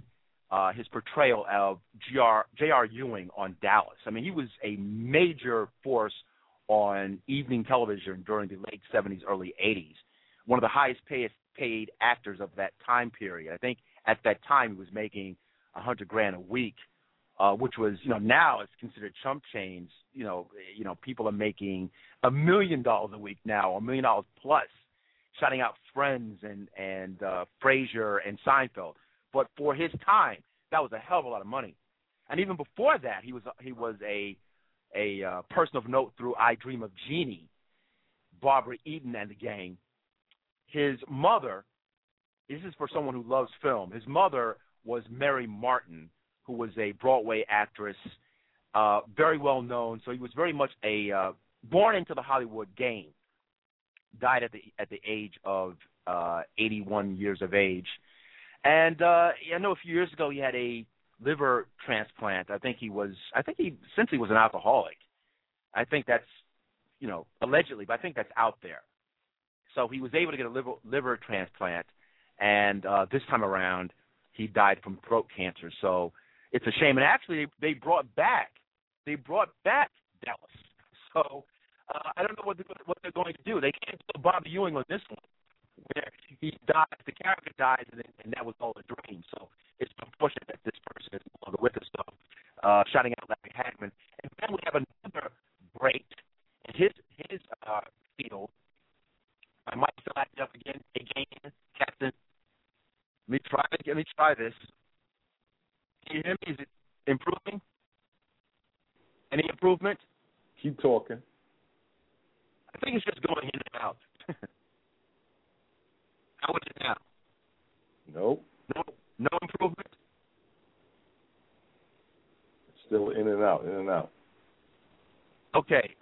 his portrayal of J.R. Ewing on Dallas. I mean, he was a major force on evening television during the late 70s, early 80s. One of the highest paid actors of that time period. I think at that time he was making $100,000 a week, which was, now it's considered chump change. People are making $1 million a week now, $1 million plus, shouting out Friends and Frasier and Seinfeld. But for his time, that was a hell of a lot of money. And even before that, he was a person of note through I Dream of Jeannie, Barbara Eden and the gang. His mother, this is for someone who loves film, his mother was Mary Martin, who was a Broadway actress, very well known. So he was very much born into the Hollywood game. Died at the age of 81 years of age. And I know a few years ago he had a liver transplant. I think he essentially was an alcoholic. I think that's, allegedly, but I think that's out there. So he was able to get a liver transplant, and this time around he died from throat cancer. So it's a shame. And actually, they brought back Dallas. So I don't know what they're going to do. They can't do Bobby Ewing on this one, where he dies, the character dies, and that was all a dream. So it's unfortunate that this person is no longer with us. So shouting out Larry Hagman. And then we have another great in his field. I might still act up again, Captain. Let me try this. Can you hear me? Is it improving? Any improvement? Keep talking. I think it's just going in and out. How is it now? Nope. No improvement? It's still in and out. Okay.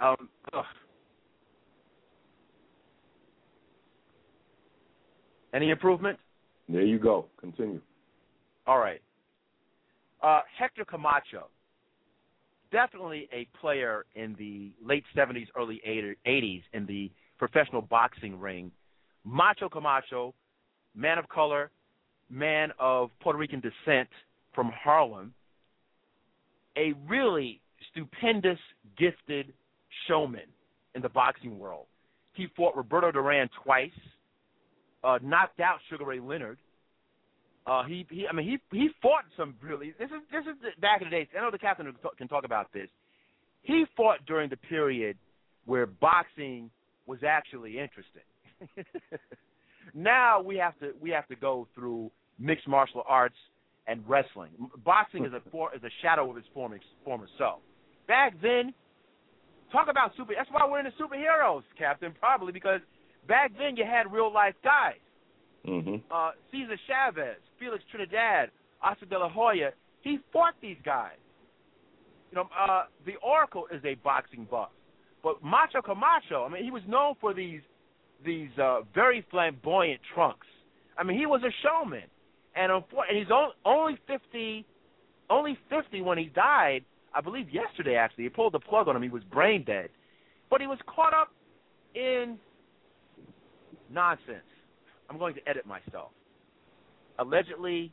Any improvement? There you go. Continue. All right. Hector Camacho, definitely a player in the late 70s, early 80s in the professional boxing ring. Macho Camacho, man of color, man of Puerto Rican descent from Harlem, a really stupendous, gifted showman in the boxing world. He fought Roberto Duran twice, knocked out Sugar Ray Leonard. He fought some really. This is back in the days. I know the captain can talk about this. He fought during the period where boxing was actually interesting. Now we have to go through mixed martial arts and wrestling. Boxing is a shadow of its former self. Back then, talk about that's why we're into superheroes, Captain, probably because back then you had real life guys. Mm-hmm. Cesar Chavez, Felix Trinidad, Oscar De La Hoya. He fought these guys. The Oracle is a boxing buff, but Macho Camacho, he was known for these very flamboyant trunks. He was a showman, and he's only 50 when he died. I believe yesterday, actually, he pulled the plug on him. He was brain dead, but he was caught up in nonsense. I'm going to edit myself. Allegedly,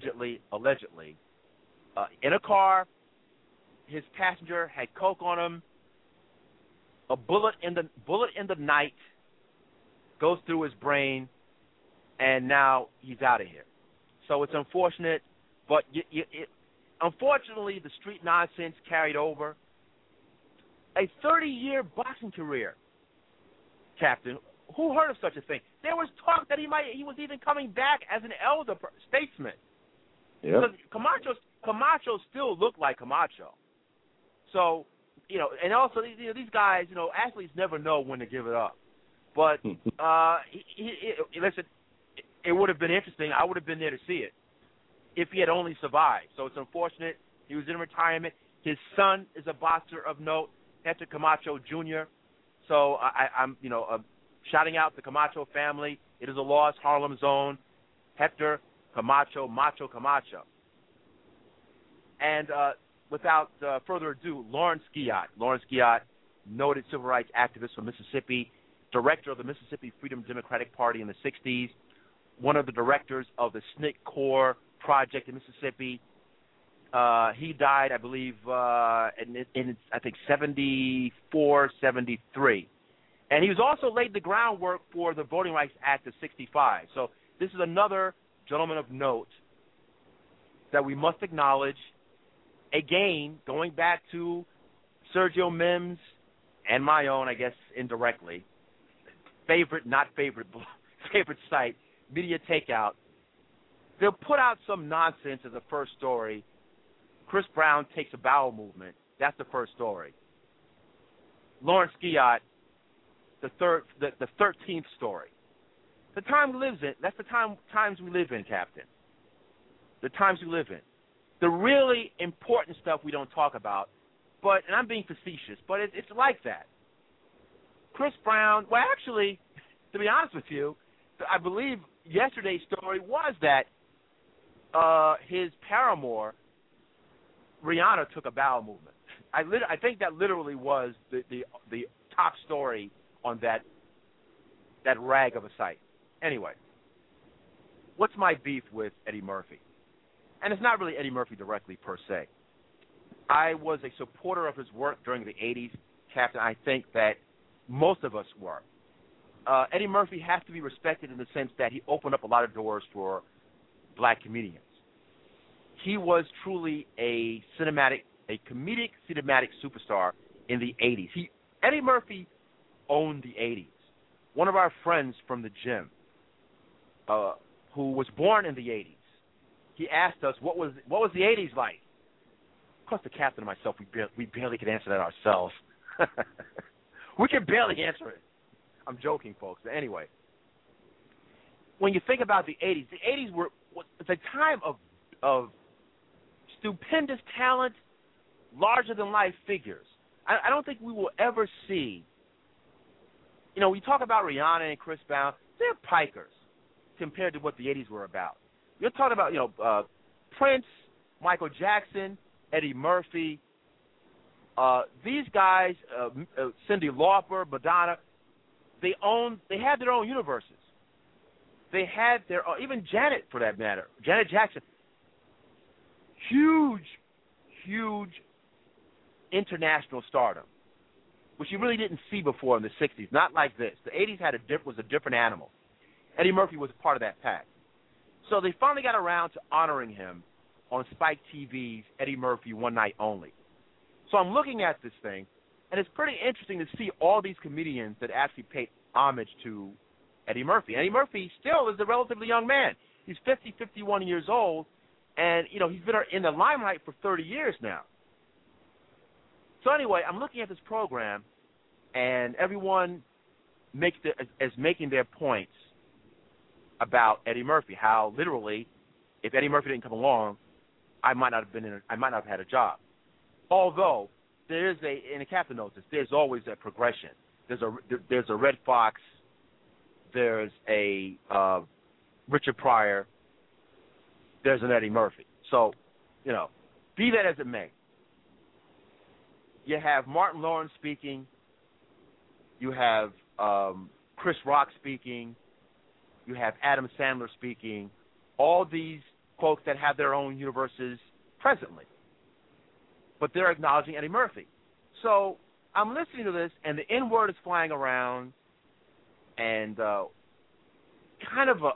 in a car, his passenger had coke on him. A bullet in the night goes through his brain, and now he's out of here. So it's unfortunate, but unfortunately, the street nonsense carried over. A 30-year boxing career, Captain. Who heard of such a thing? There was talk that he was even coming back as an elder statesman. Yeah. Because Camacho still looked like Camacho. So, and also these guys, athletes never know when to give it up. But listen, it would have been interesting. I would have been there to see it if he had only survived. So it's unfortunate. He was in retirement. His son is a boxer of note, Hector Camacho Jr. So I'm shouting out the Camacho family. It is a loss. Harlem's own Hector Camacho, Macho Camacho. And without further ado, Lawrence Guyot. Lawrence Guyot, noted civil rights activist from Mississippi, director of the Mississippi Freedom Democratic Party in the 60s, one of the directors of the SNCC Corps project in Mississippi. He died, I believe, in I think 74, 73. And he was also laid the groundwork for the Voting Rights Act of 65. So this is another gentleman of note that we must acknowledge. Again, going back to Sergio Mims and my own, I guess, indirectly, favorite site, Media Takeout. They'll put out some nonsense as a first story. Chris Brown takes a bowel movement. That's the first story. Lawrence Guyot, the 13th story. The time we live in, that's the times we live in, Captain. The times we live in. The really important stuff we don't talk about, and I'm being facetious, but it's like that. Chris Brown, well, actually, to be honest with you, I believe yesterday's story was that his paramour, Rihanna, took a bowel movement. I think that literally was the top story on that rag of a site. Anyway, what's my beef with Eddie Murphy? And it's not really Eddie Murphy directly per se. I was a supporter of his work during the 80s, Captain. I think that most of us were. Eddie Murphy has to be respected in the sense that he opened up a lot of doors for black comedians. He was truly a comedic cinematic superstar in the 80s. Eddie Murphy owned the 80s. One of our friends from the gym, who was born in the 80s, he asked us what was the 80s like. Of course, the captain and myself, we barely could answer that ourselves. We can barely answer it. I'm joking, folks. But anyway, when you think about the 80s was a time of stupendous talent, larger-than-life figures. I don't think we will ever see, we talk about Rihanna and Chris Brown, they're pikers compared to what the 80s were about. You're talking about, Prince, Michael Jackson, Eddie Murphy, these guys, Cyndi Lauper, Madonna, they had their own universes. They had even Janet, for that matter, Janet Jackson, huge international stardom, which you really didn't see before in the 60s, not like this. The 80s was a different animal. Eddie Murphy was part of that pack. So they finally got around to honoring him on Spike TV's Eddie Murphy One Night Only. So I'm looking at this thing, and it's pretty interesting to see all these comedians that actually paid homage to Eddie Murphy. Eddie Murphy still is a relatively young man. He's 51 years old, and, he's been in the limelight for 30 years now. So anyway, I'm looking at this program, and everyone is making their points about Eddie Murphy, how literally, if Eddie Murphy didn't come along, I might not have had a job. Although there is and the captain knows this, there's always a progression. There's a Red Fox, there's a Richard Pryor, there's an Eddie Murphy. So, be that as it may, you have Martin Lawrence speaking, you have Chris Rock speaking, you have Adam Sandler speaking, all these folks that have their own universes presently. But they're acknowledging Eddie Murphy. So I'm listening to this, and the N-word is flying around, and kind of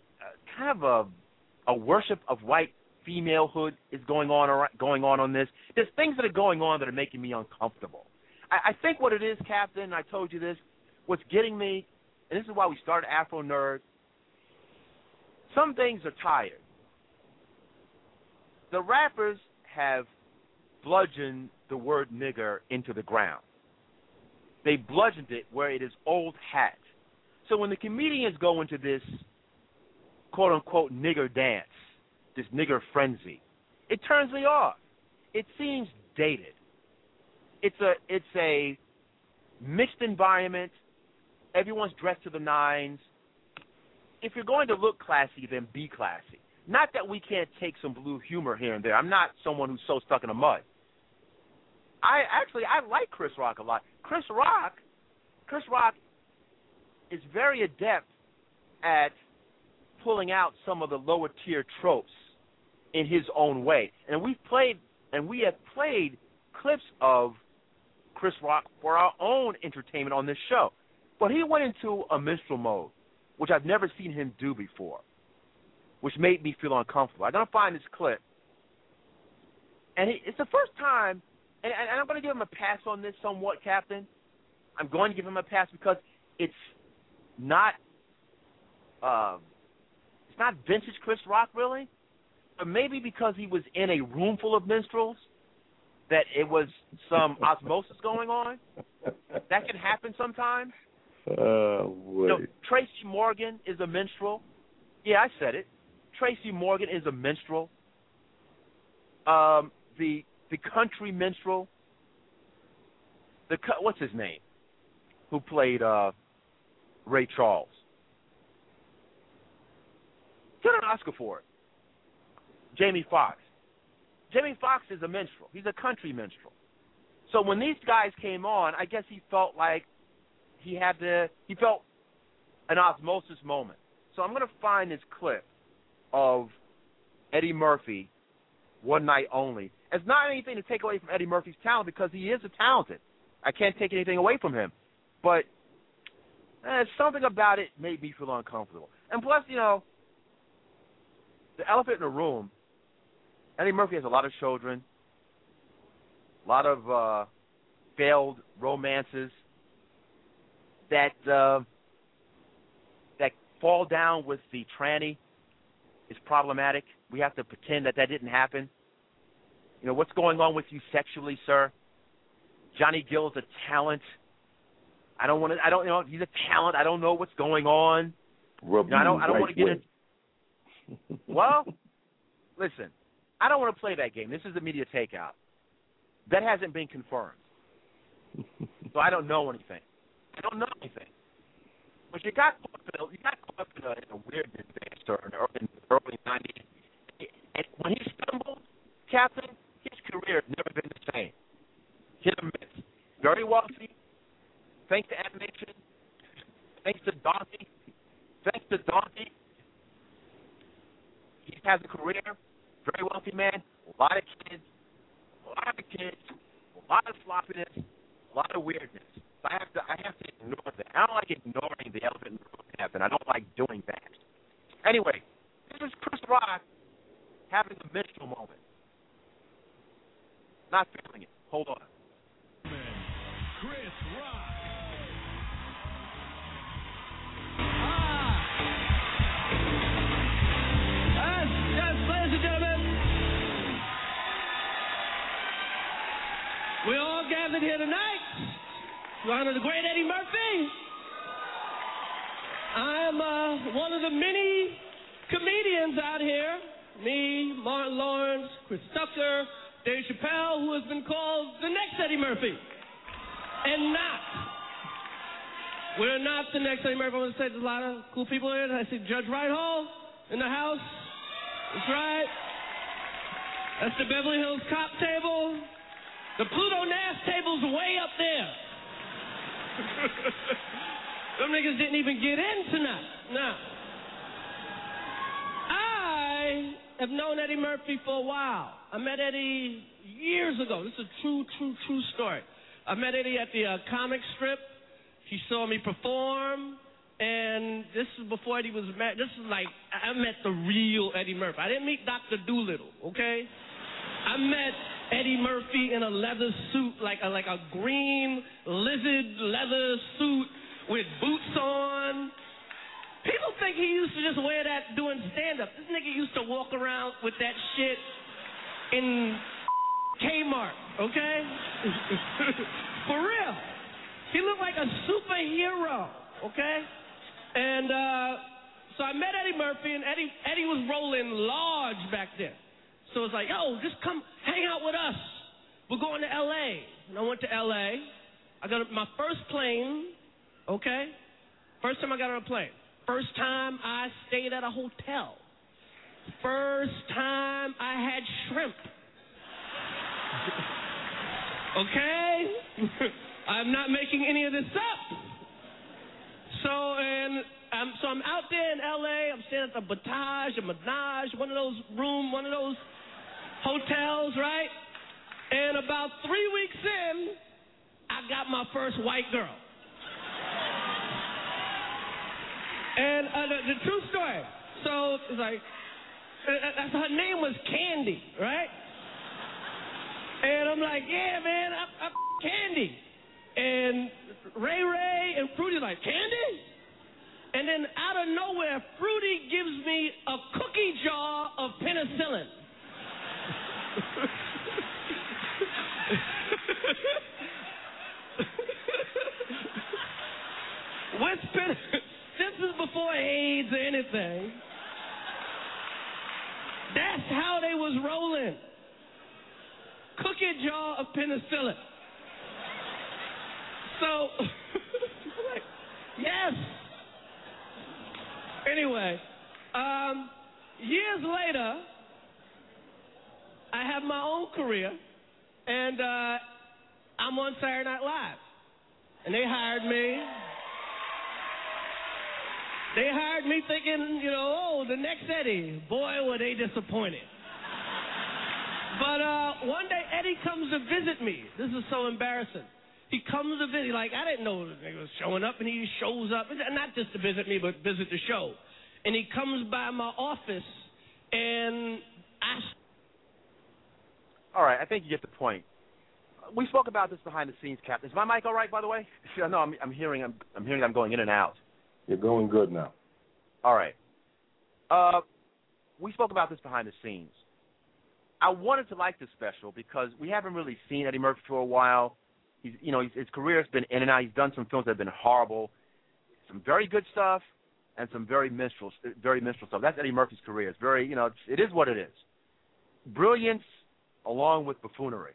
a worship of white femalehood is going on this. There's things that are going on that are making me uncomfortable. I think what it is, Captain, and I told you this, what's getting me, and this is why we started Afro Nerd, some things are tired. The rappers have bludgeoned the word nigger into the ground. They bludgeoned it where it is old hat. So when the comedians go into this quote-unquote nigger dance, this nigger frenzy, it turns me off. It seems dated. It's a mixed environment. Everyone's dressed to the nines. If you're going to look classy, then be classy. Not that we can't take some blue humor here and there. I'm not someone who's so stuck in the mud. I like Chris Rock a lot. Chris Rock is very adept at pulling out some of the lower tier tropes in his own way. And we have played clips of Chris Rock for our own entertainment on this show. But he went into a minstrel mode, which I've never seen him do before, which made me feel uncomfortable. I'm going to find this clip. And it's the first time, and I'm going to give him a pass on this somewhat, Captain. I'm going to give him a pass because it's not vintage Chris Rock, really. But maybe because he was in a room full of minstrels, that it was some osmosis going on. That can happen sometimes. Tracy Morgan is a minstrel. Yeah, I said it. Tracy Morgan is a minstrel. The country minstrel. What's his name? Who played Ray Charles? Get an Oscar for it. Jamie Foxx. Jamie Foxx is a minstrel. He's a country minstrel. So when these guys came on, I guess he felt like he felt an osmosis moment. So I'm going to find this clip of Eddie Murphy, One Night Only. It's not anything to take away from Eddie Murphy's talent because he is a talented. I can't take anything away from him. But something about it made me feel uncomfortable. And plus, the elephant in the room, Eddie Murphy has a lot of children, a lot of failed romances that fall down with the tranny is problematic. We have to pretend that didn't happen. What's going on with you sexually, sir? Johnny Gill's a talent. He's a talent. I don't know what's going on. I don't want to get into. Well, listen, I don't want to play that game. This is a media takeout. That hasn't been confirmed. So I don't know anything. But you got caught up in a weirdness there, in the early 90s. And when he stumbled, Captain, his career has never been the same. Hit or miss. Very wealthy. Thanks to animation. Thanks to Donkey. He has a career. Very wealthy man. A lot of kids. A lot of sloppiness. A lot of weirdness. So I have to ignore that. I don't like ignoring the elephant in the room, Captain. I don't like doing that. Anyway, this is Chris Rock having a minstrel moment. Not feeling it. Hold on. Chris Rock. Yes, ladies and gentlemen, we're all gathered here tonight to honor the great Eddie Murphy. I'm one of the many comedians out here, me, Martin Lawrence, Chris Tucker, Dave Chappelle, who has been called the next Eddie Murphy. And we're not the next Eddie Murphy. I want to say there's a lot of cool people here. I see Judge Right Hall in the house. That's right. That's the Beverly Hills Cop table. The Pluto Nash table's way up there. Them niggas didn't even get in tonight. Now, I have known Eddie Murphy for a while. I met Eddie years ago. This is a true story. I met Eddie at the comic strip. He saw me perform. And this is before Eddie was met. This is like, I met the real Eddie Murphy. I didn't meet Dr. Doolittle, okay? I met Eddie Murphy in a leather suit, like a green lizard leather suit with boots on. People think he used to just wear that doing stand-up. This nigga used to walk around with that shit in Kmart, okay? For real. He looked like a superhero, okay? And so I met Eddie Murphy, and Eddie was rolling large back then. So it's like, yo, just come hang out with us. We're going to L.A. And I went to L.A. I got my first plane, okay? First time I got on a plane. First time I stayed at a hotel. First time I had shrimp. Okay? I'm not making any of this up. So I'm I'm out there in L.A. I'm staying at the Batage or Menage, one of those hotels, right? And about 3 weeks in, I got my first white girl. And the true story. So it's like, her name was Candy, right? And I'm like, yeah, man, I'm Candy. And Ray and Fruity like, Candy? And then out of nowhere, Fruity gives me a cookie jar of penicillin. This is before AIDS or anything. That's how they was rolling. Cookie jar of penicillin. So, like, yes. Anyway, years later, I have my own career, and I'm on Saturday Night Live. And they hired me. They hired me thinking, the next Eddie. Boy, were they disappointed. But one day, Eddie comes to visit me. This is so embarrassing. He comes to visit. Like, I didn't know he was showing up, and he shows up. Not just to visit me, but visit the show. And he comes by my office, and All right, I think you get the point. We spoke about this behind the scenes, Captain. Is my mic all right, by the way? No, I'm hearing I'm going in and out. You're going good now. All right. We spoke about this behind the scenes. I wanted to like this special because we haven't really seen Eddie Murphy for a while. His career has been in and out. He's done some films that have been horrible, some very good stuff, and some very minstrel stuff. That's Eddie Murphy's career. It's very, it is what it is. Brilliance along with buffoonery.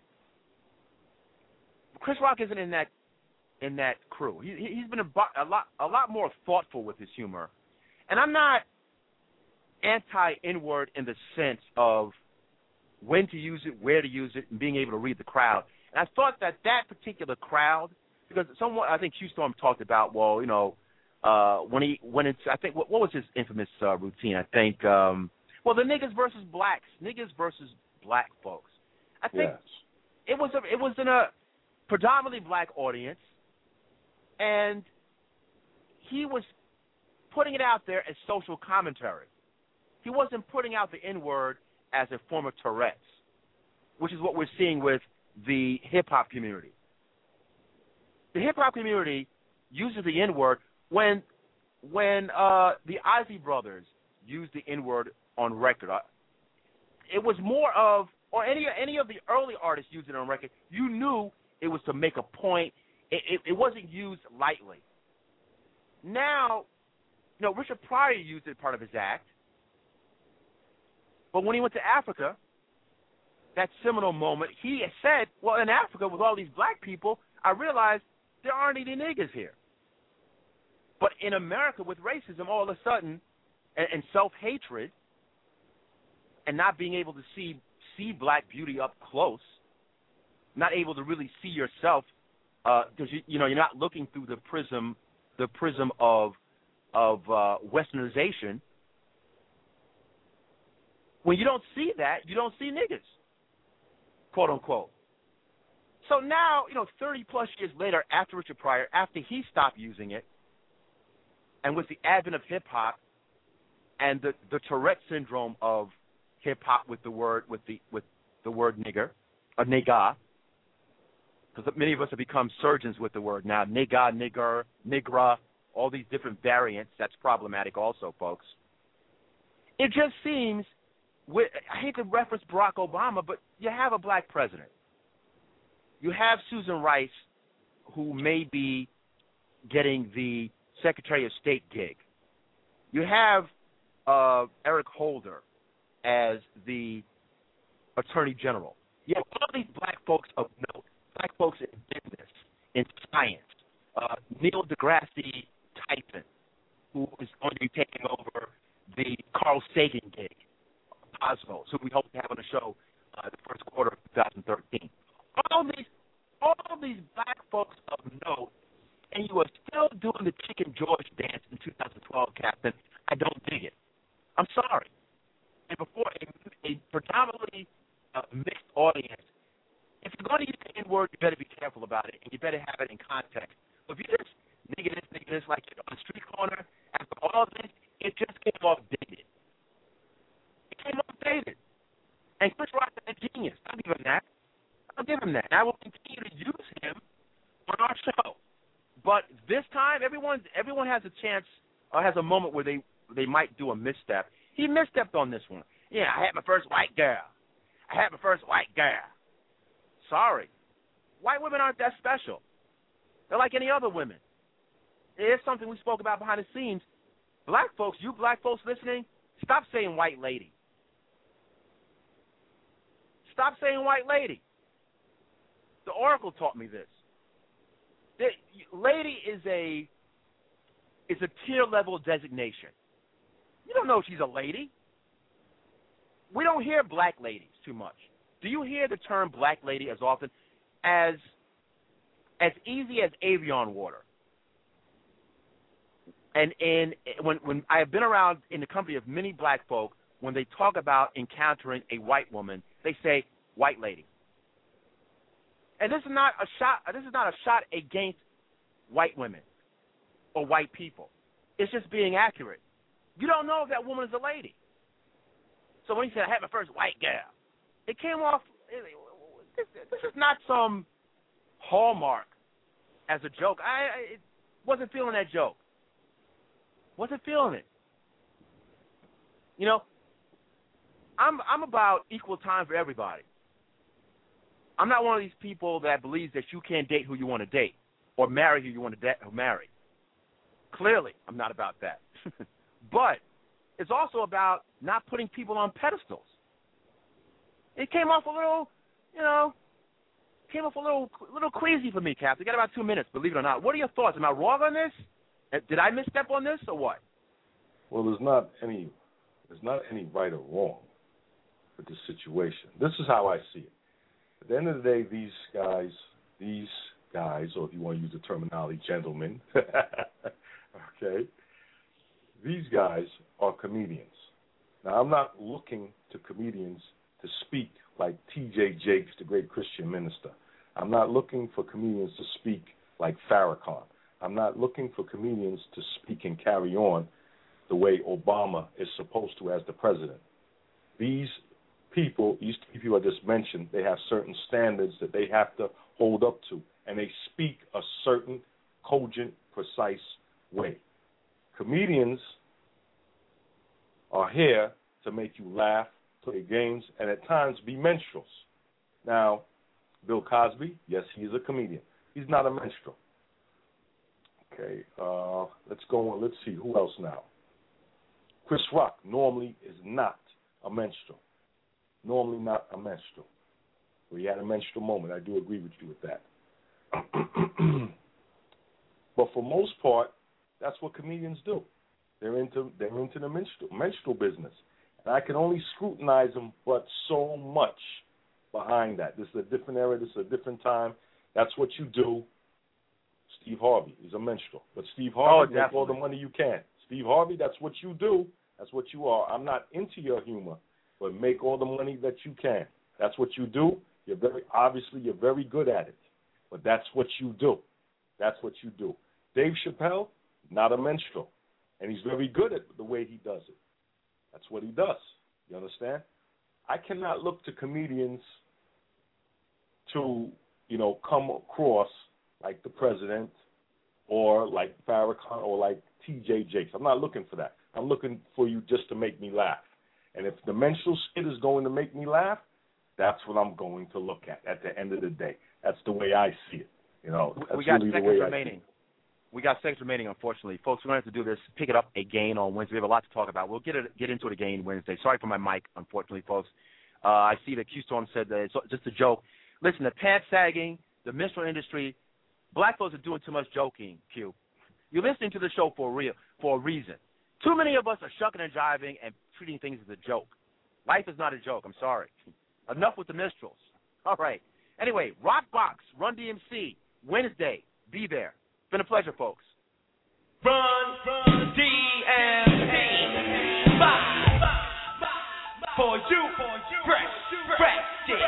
Chris Rock isn't in that crew. He's been a lot more thoughtful with his humor, and I'm not anti-N-word in the sense of when to use it, where to use it, and being able to read the crowd. And I thought that particular crowd, because I think Hugh Storm talked about, when it's, I think, what was his infamous routine? I think, the niggas versus blacks, niggas versus black folks. I think it was in a predominantly black audience, and he was putting it out there as social commentary. He wasn't putting out the N-word as a form of Tourette's, which is what we're seeing with the hip-hop community. The hip-hop community uses the N-word when the Isley Brothers used the N-word on record. It was more of, or any of the early artists used it on record, you knew it was to make a point. It wasn't used lightly. Now, Richard Pryor used it part of his act, but when he went to Africa, that seminal moment, he said, well, in Africa with all these black people, I realized there aren't any niggas here. But in America with racism, all of a sudden, and self-hatred, and not being able to see black beauty up close, not able to really see yourself, because you're not looking through the prism of Westernization. When you don't see that, you don't see niggas, quote unquote. So now, 30 plus years later, after Richard Pryor, after he stopped using it, and with the advent of hip hop and the Tourette syndrome of hip hop with the word nigger, or nigga, because many of us have become surgeons with the word now, nigga, nigger, nigra, all these different variants. That's problematic also, folks. It just seems, I hate to reference Barack Obama, but you have a black president. You have Susan Rice, who may be getting the Secretary of State gig. You have Eric Holder as the Attorney General. You have all these black folks of note, black folks in business, in science. Neil deGrasse Tyson, who is going to be taking over the Carl Sagan gig, Cosmos, who we hope to have on the show the first quarter of 2013. All these black folks of note, and you are still doing the Chicken George dance in 2012. 12, Captain. I don't dig it. I'm sorry. And before a predominantly mixed audience, if you're going to use the N-word, you better be careful about it, and you better have it in context. But if you just nigga this like on the street corner, after all of this, it just came off dated. It came off dated. And Chris Rock is a genius. I'll give him that. And I will continue to use him on our show. But this time, everyone has a chance or has a moment where they might do a misstep. He misstepped on this one. Yeah, I had my first white girl. Sorry. White women aren't that special. They're like any other women. It's something we spoke about behind the scenes. Black folks, you black folks listening, stop saying white lady. Stop saying white lady. The Oracle taught me this. Lady is a tier level designation. You don't know if she's a lady. We don't hear black ladies too much. Do you hear the term black lady as often? As easy as Avion water. And when I have been around in the company of many black folk, when they talk about encountering a white woman, they say white lady. And this is not a shot against white women or white people. It's just being accurate. You don't know if that woman is a lady. So when he said, I had my first white girl, it came off, this is not some hallmark as a joke. I wasn't feeling that joke. Wasn't feeling it. You know, I'm about equal time for everybody. I'm not one of these people that believes that you can't date who you want to date or marry who you want to marry. Clearly, I'm not about that. But it's also about not putting people on pedestals. It came off a little, little queasy for me, Cap. We got about 2 minutes, believe it or not. What are your thoughts? Am I wrong on this? Did I misstep on this or what? Well, there's not any right or wrong with this situation. This is how I see it. At the end of the day, these guys, or if you want to use the terminology, gentlemen, okay, these guys are comedians. Now, I'm not looking to comedians to speak like T.J. Jakes, the great Christian minister. I'm not looking for comedians to speak like Farrakhan. I'm not looking for comedians to speak and carry on the way Obama is supposed to as the president. These people I just mentioned, they have certain standards that they have to hold up to, and they speak a certain cogent, precise way. Comedians are here to make you laugh, play games, and at times be minstrels. Now, Bill Cosby, yes, he is a comedian. He's not a minstrel. Okay, let's go on. Let's see, who else now? Chris Rock normally is not a minstrel. Normally not a minstrel. Well, he had a minstrel moment. I do agree with you with that. But for most part, that's what comedians do. They're into the minstrel business. And I can only scrutinize them, but so much behind that. This is a different era. This is a different time. That's what you do. Steve Harvey is a minstrel. But Steve Harvey, make all the money you can. Steve Harvey, that's what you do. That's what you are. I'm not into your humor, but make all the money that you can. That's what you do. You're very good at it. But that's what you do. That's what you do. Dave Chappelle, not a minstrel. And he's very good at the way he does it. That's what he does. You understand? I cannot look to comedians to, come across like the president or like Farrakhan or like T.J. Jakes. I'm not looking for that. I'm looking for you just to make me laugh. And if the minstrel skit is going to make me laugh, that's what I'm going to look at the end of the day. That's the way I see it. We got seconds remaining. We got seconds remaining, unfortunately. Folks, we're going to have to do this, pick it up again on Wednesday. We have a lot to talk about. We'll get into it again Wednesday. Sorry for my mic, unfortunately, folks. I see that Q-Storm said that it's just a joke. Listen, the pants sagging, the minstrel industry, black folks are doing too much joking, Q. You're listening to the show for a reason. Too many of us are shucking and jiving and treating things as a joke. Life is not a joke. I'm sorry. Enough with the minstrels. All right. Anyway, Rockbox, Run DMC, Wednesday. Be there. It's been a pleasure, folks. Run, DMC. you, fresh shit.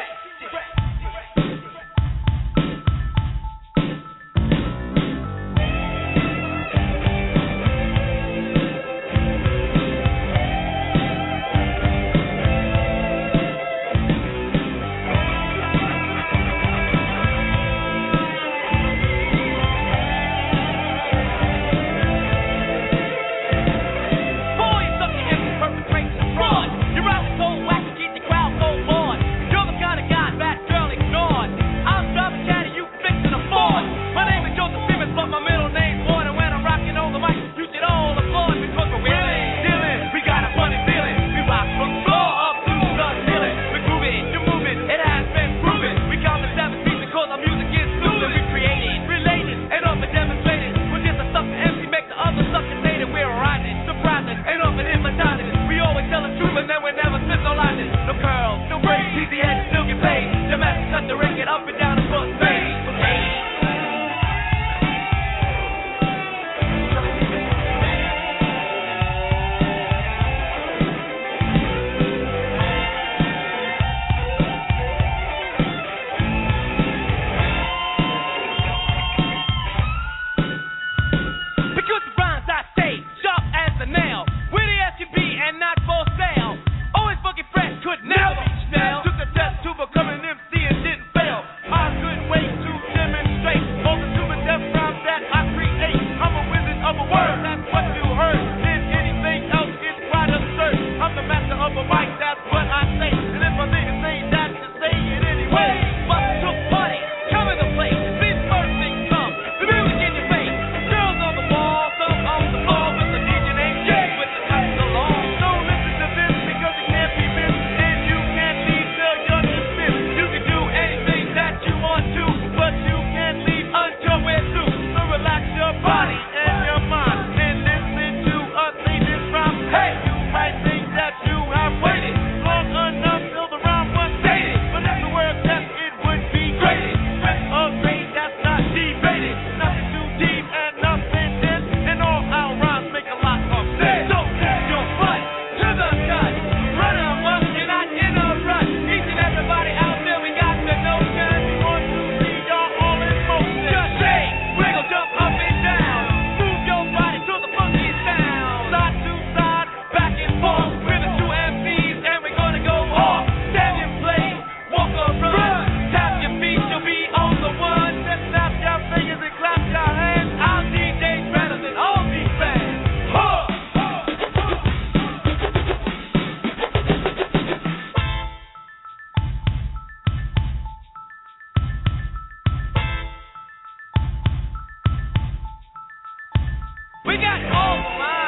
We got all the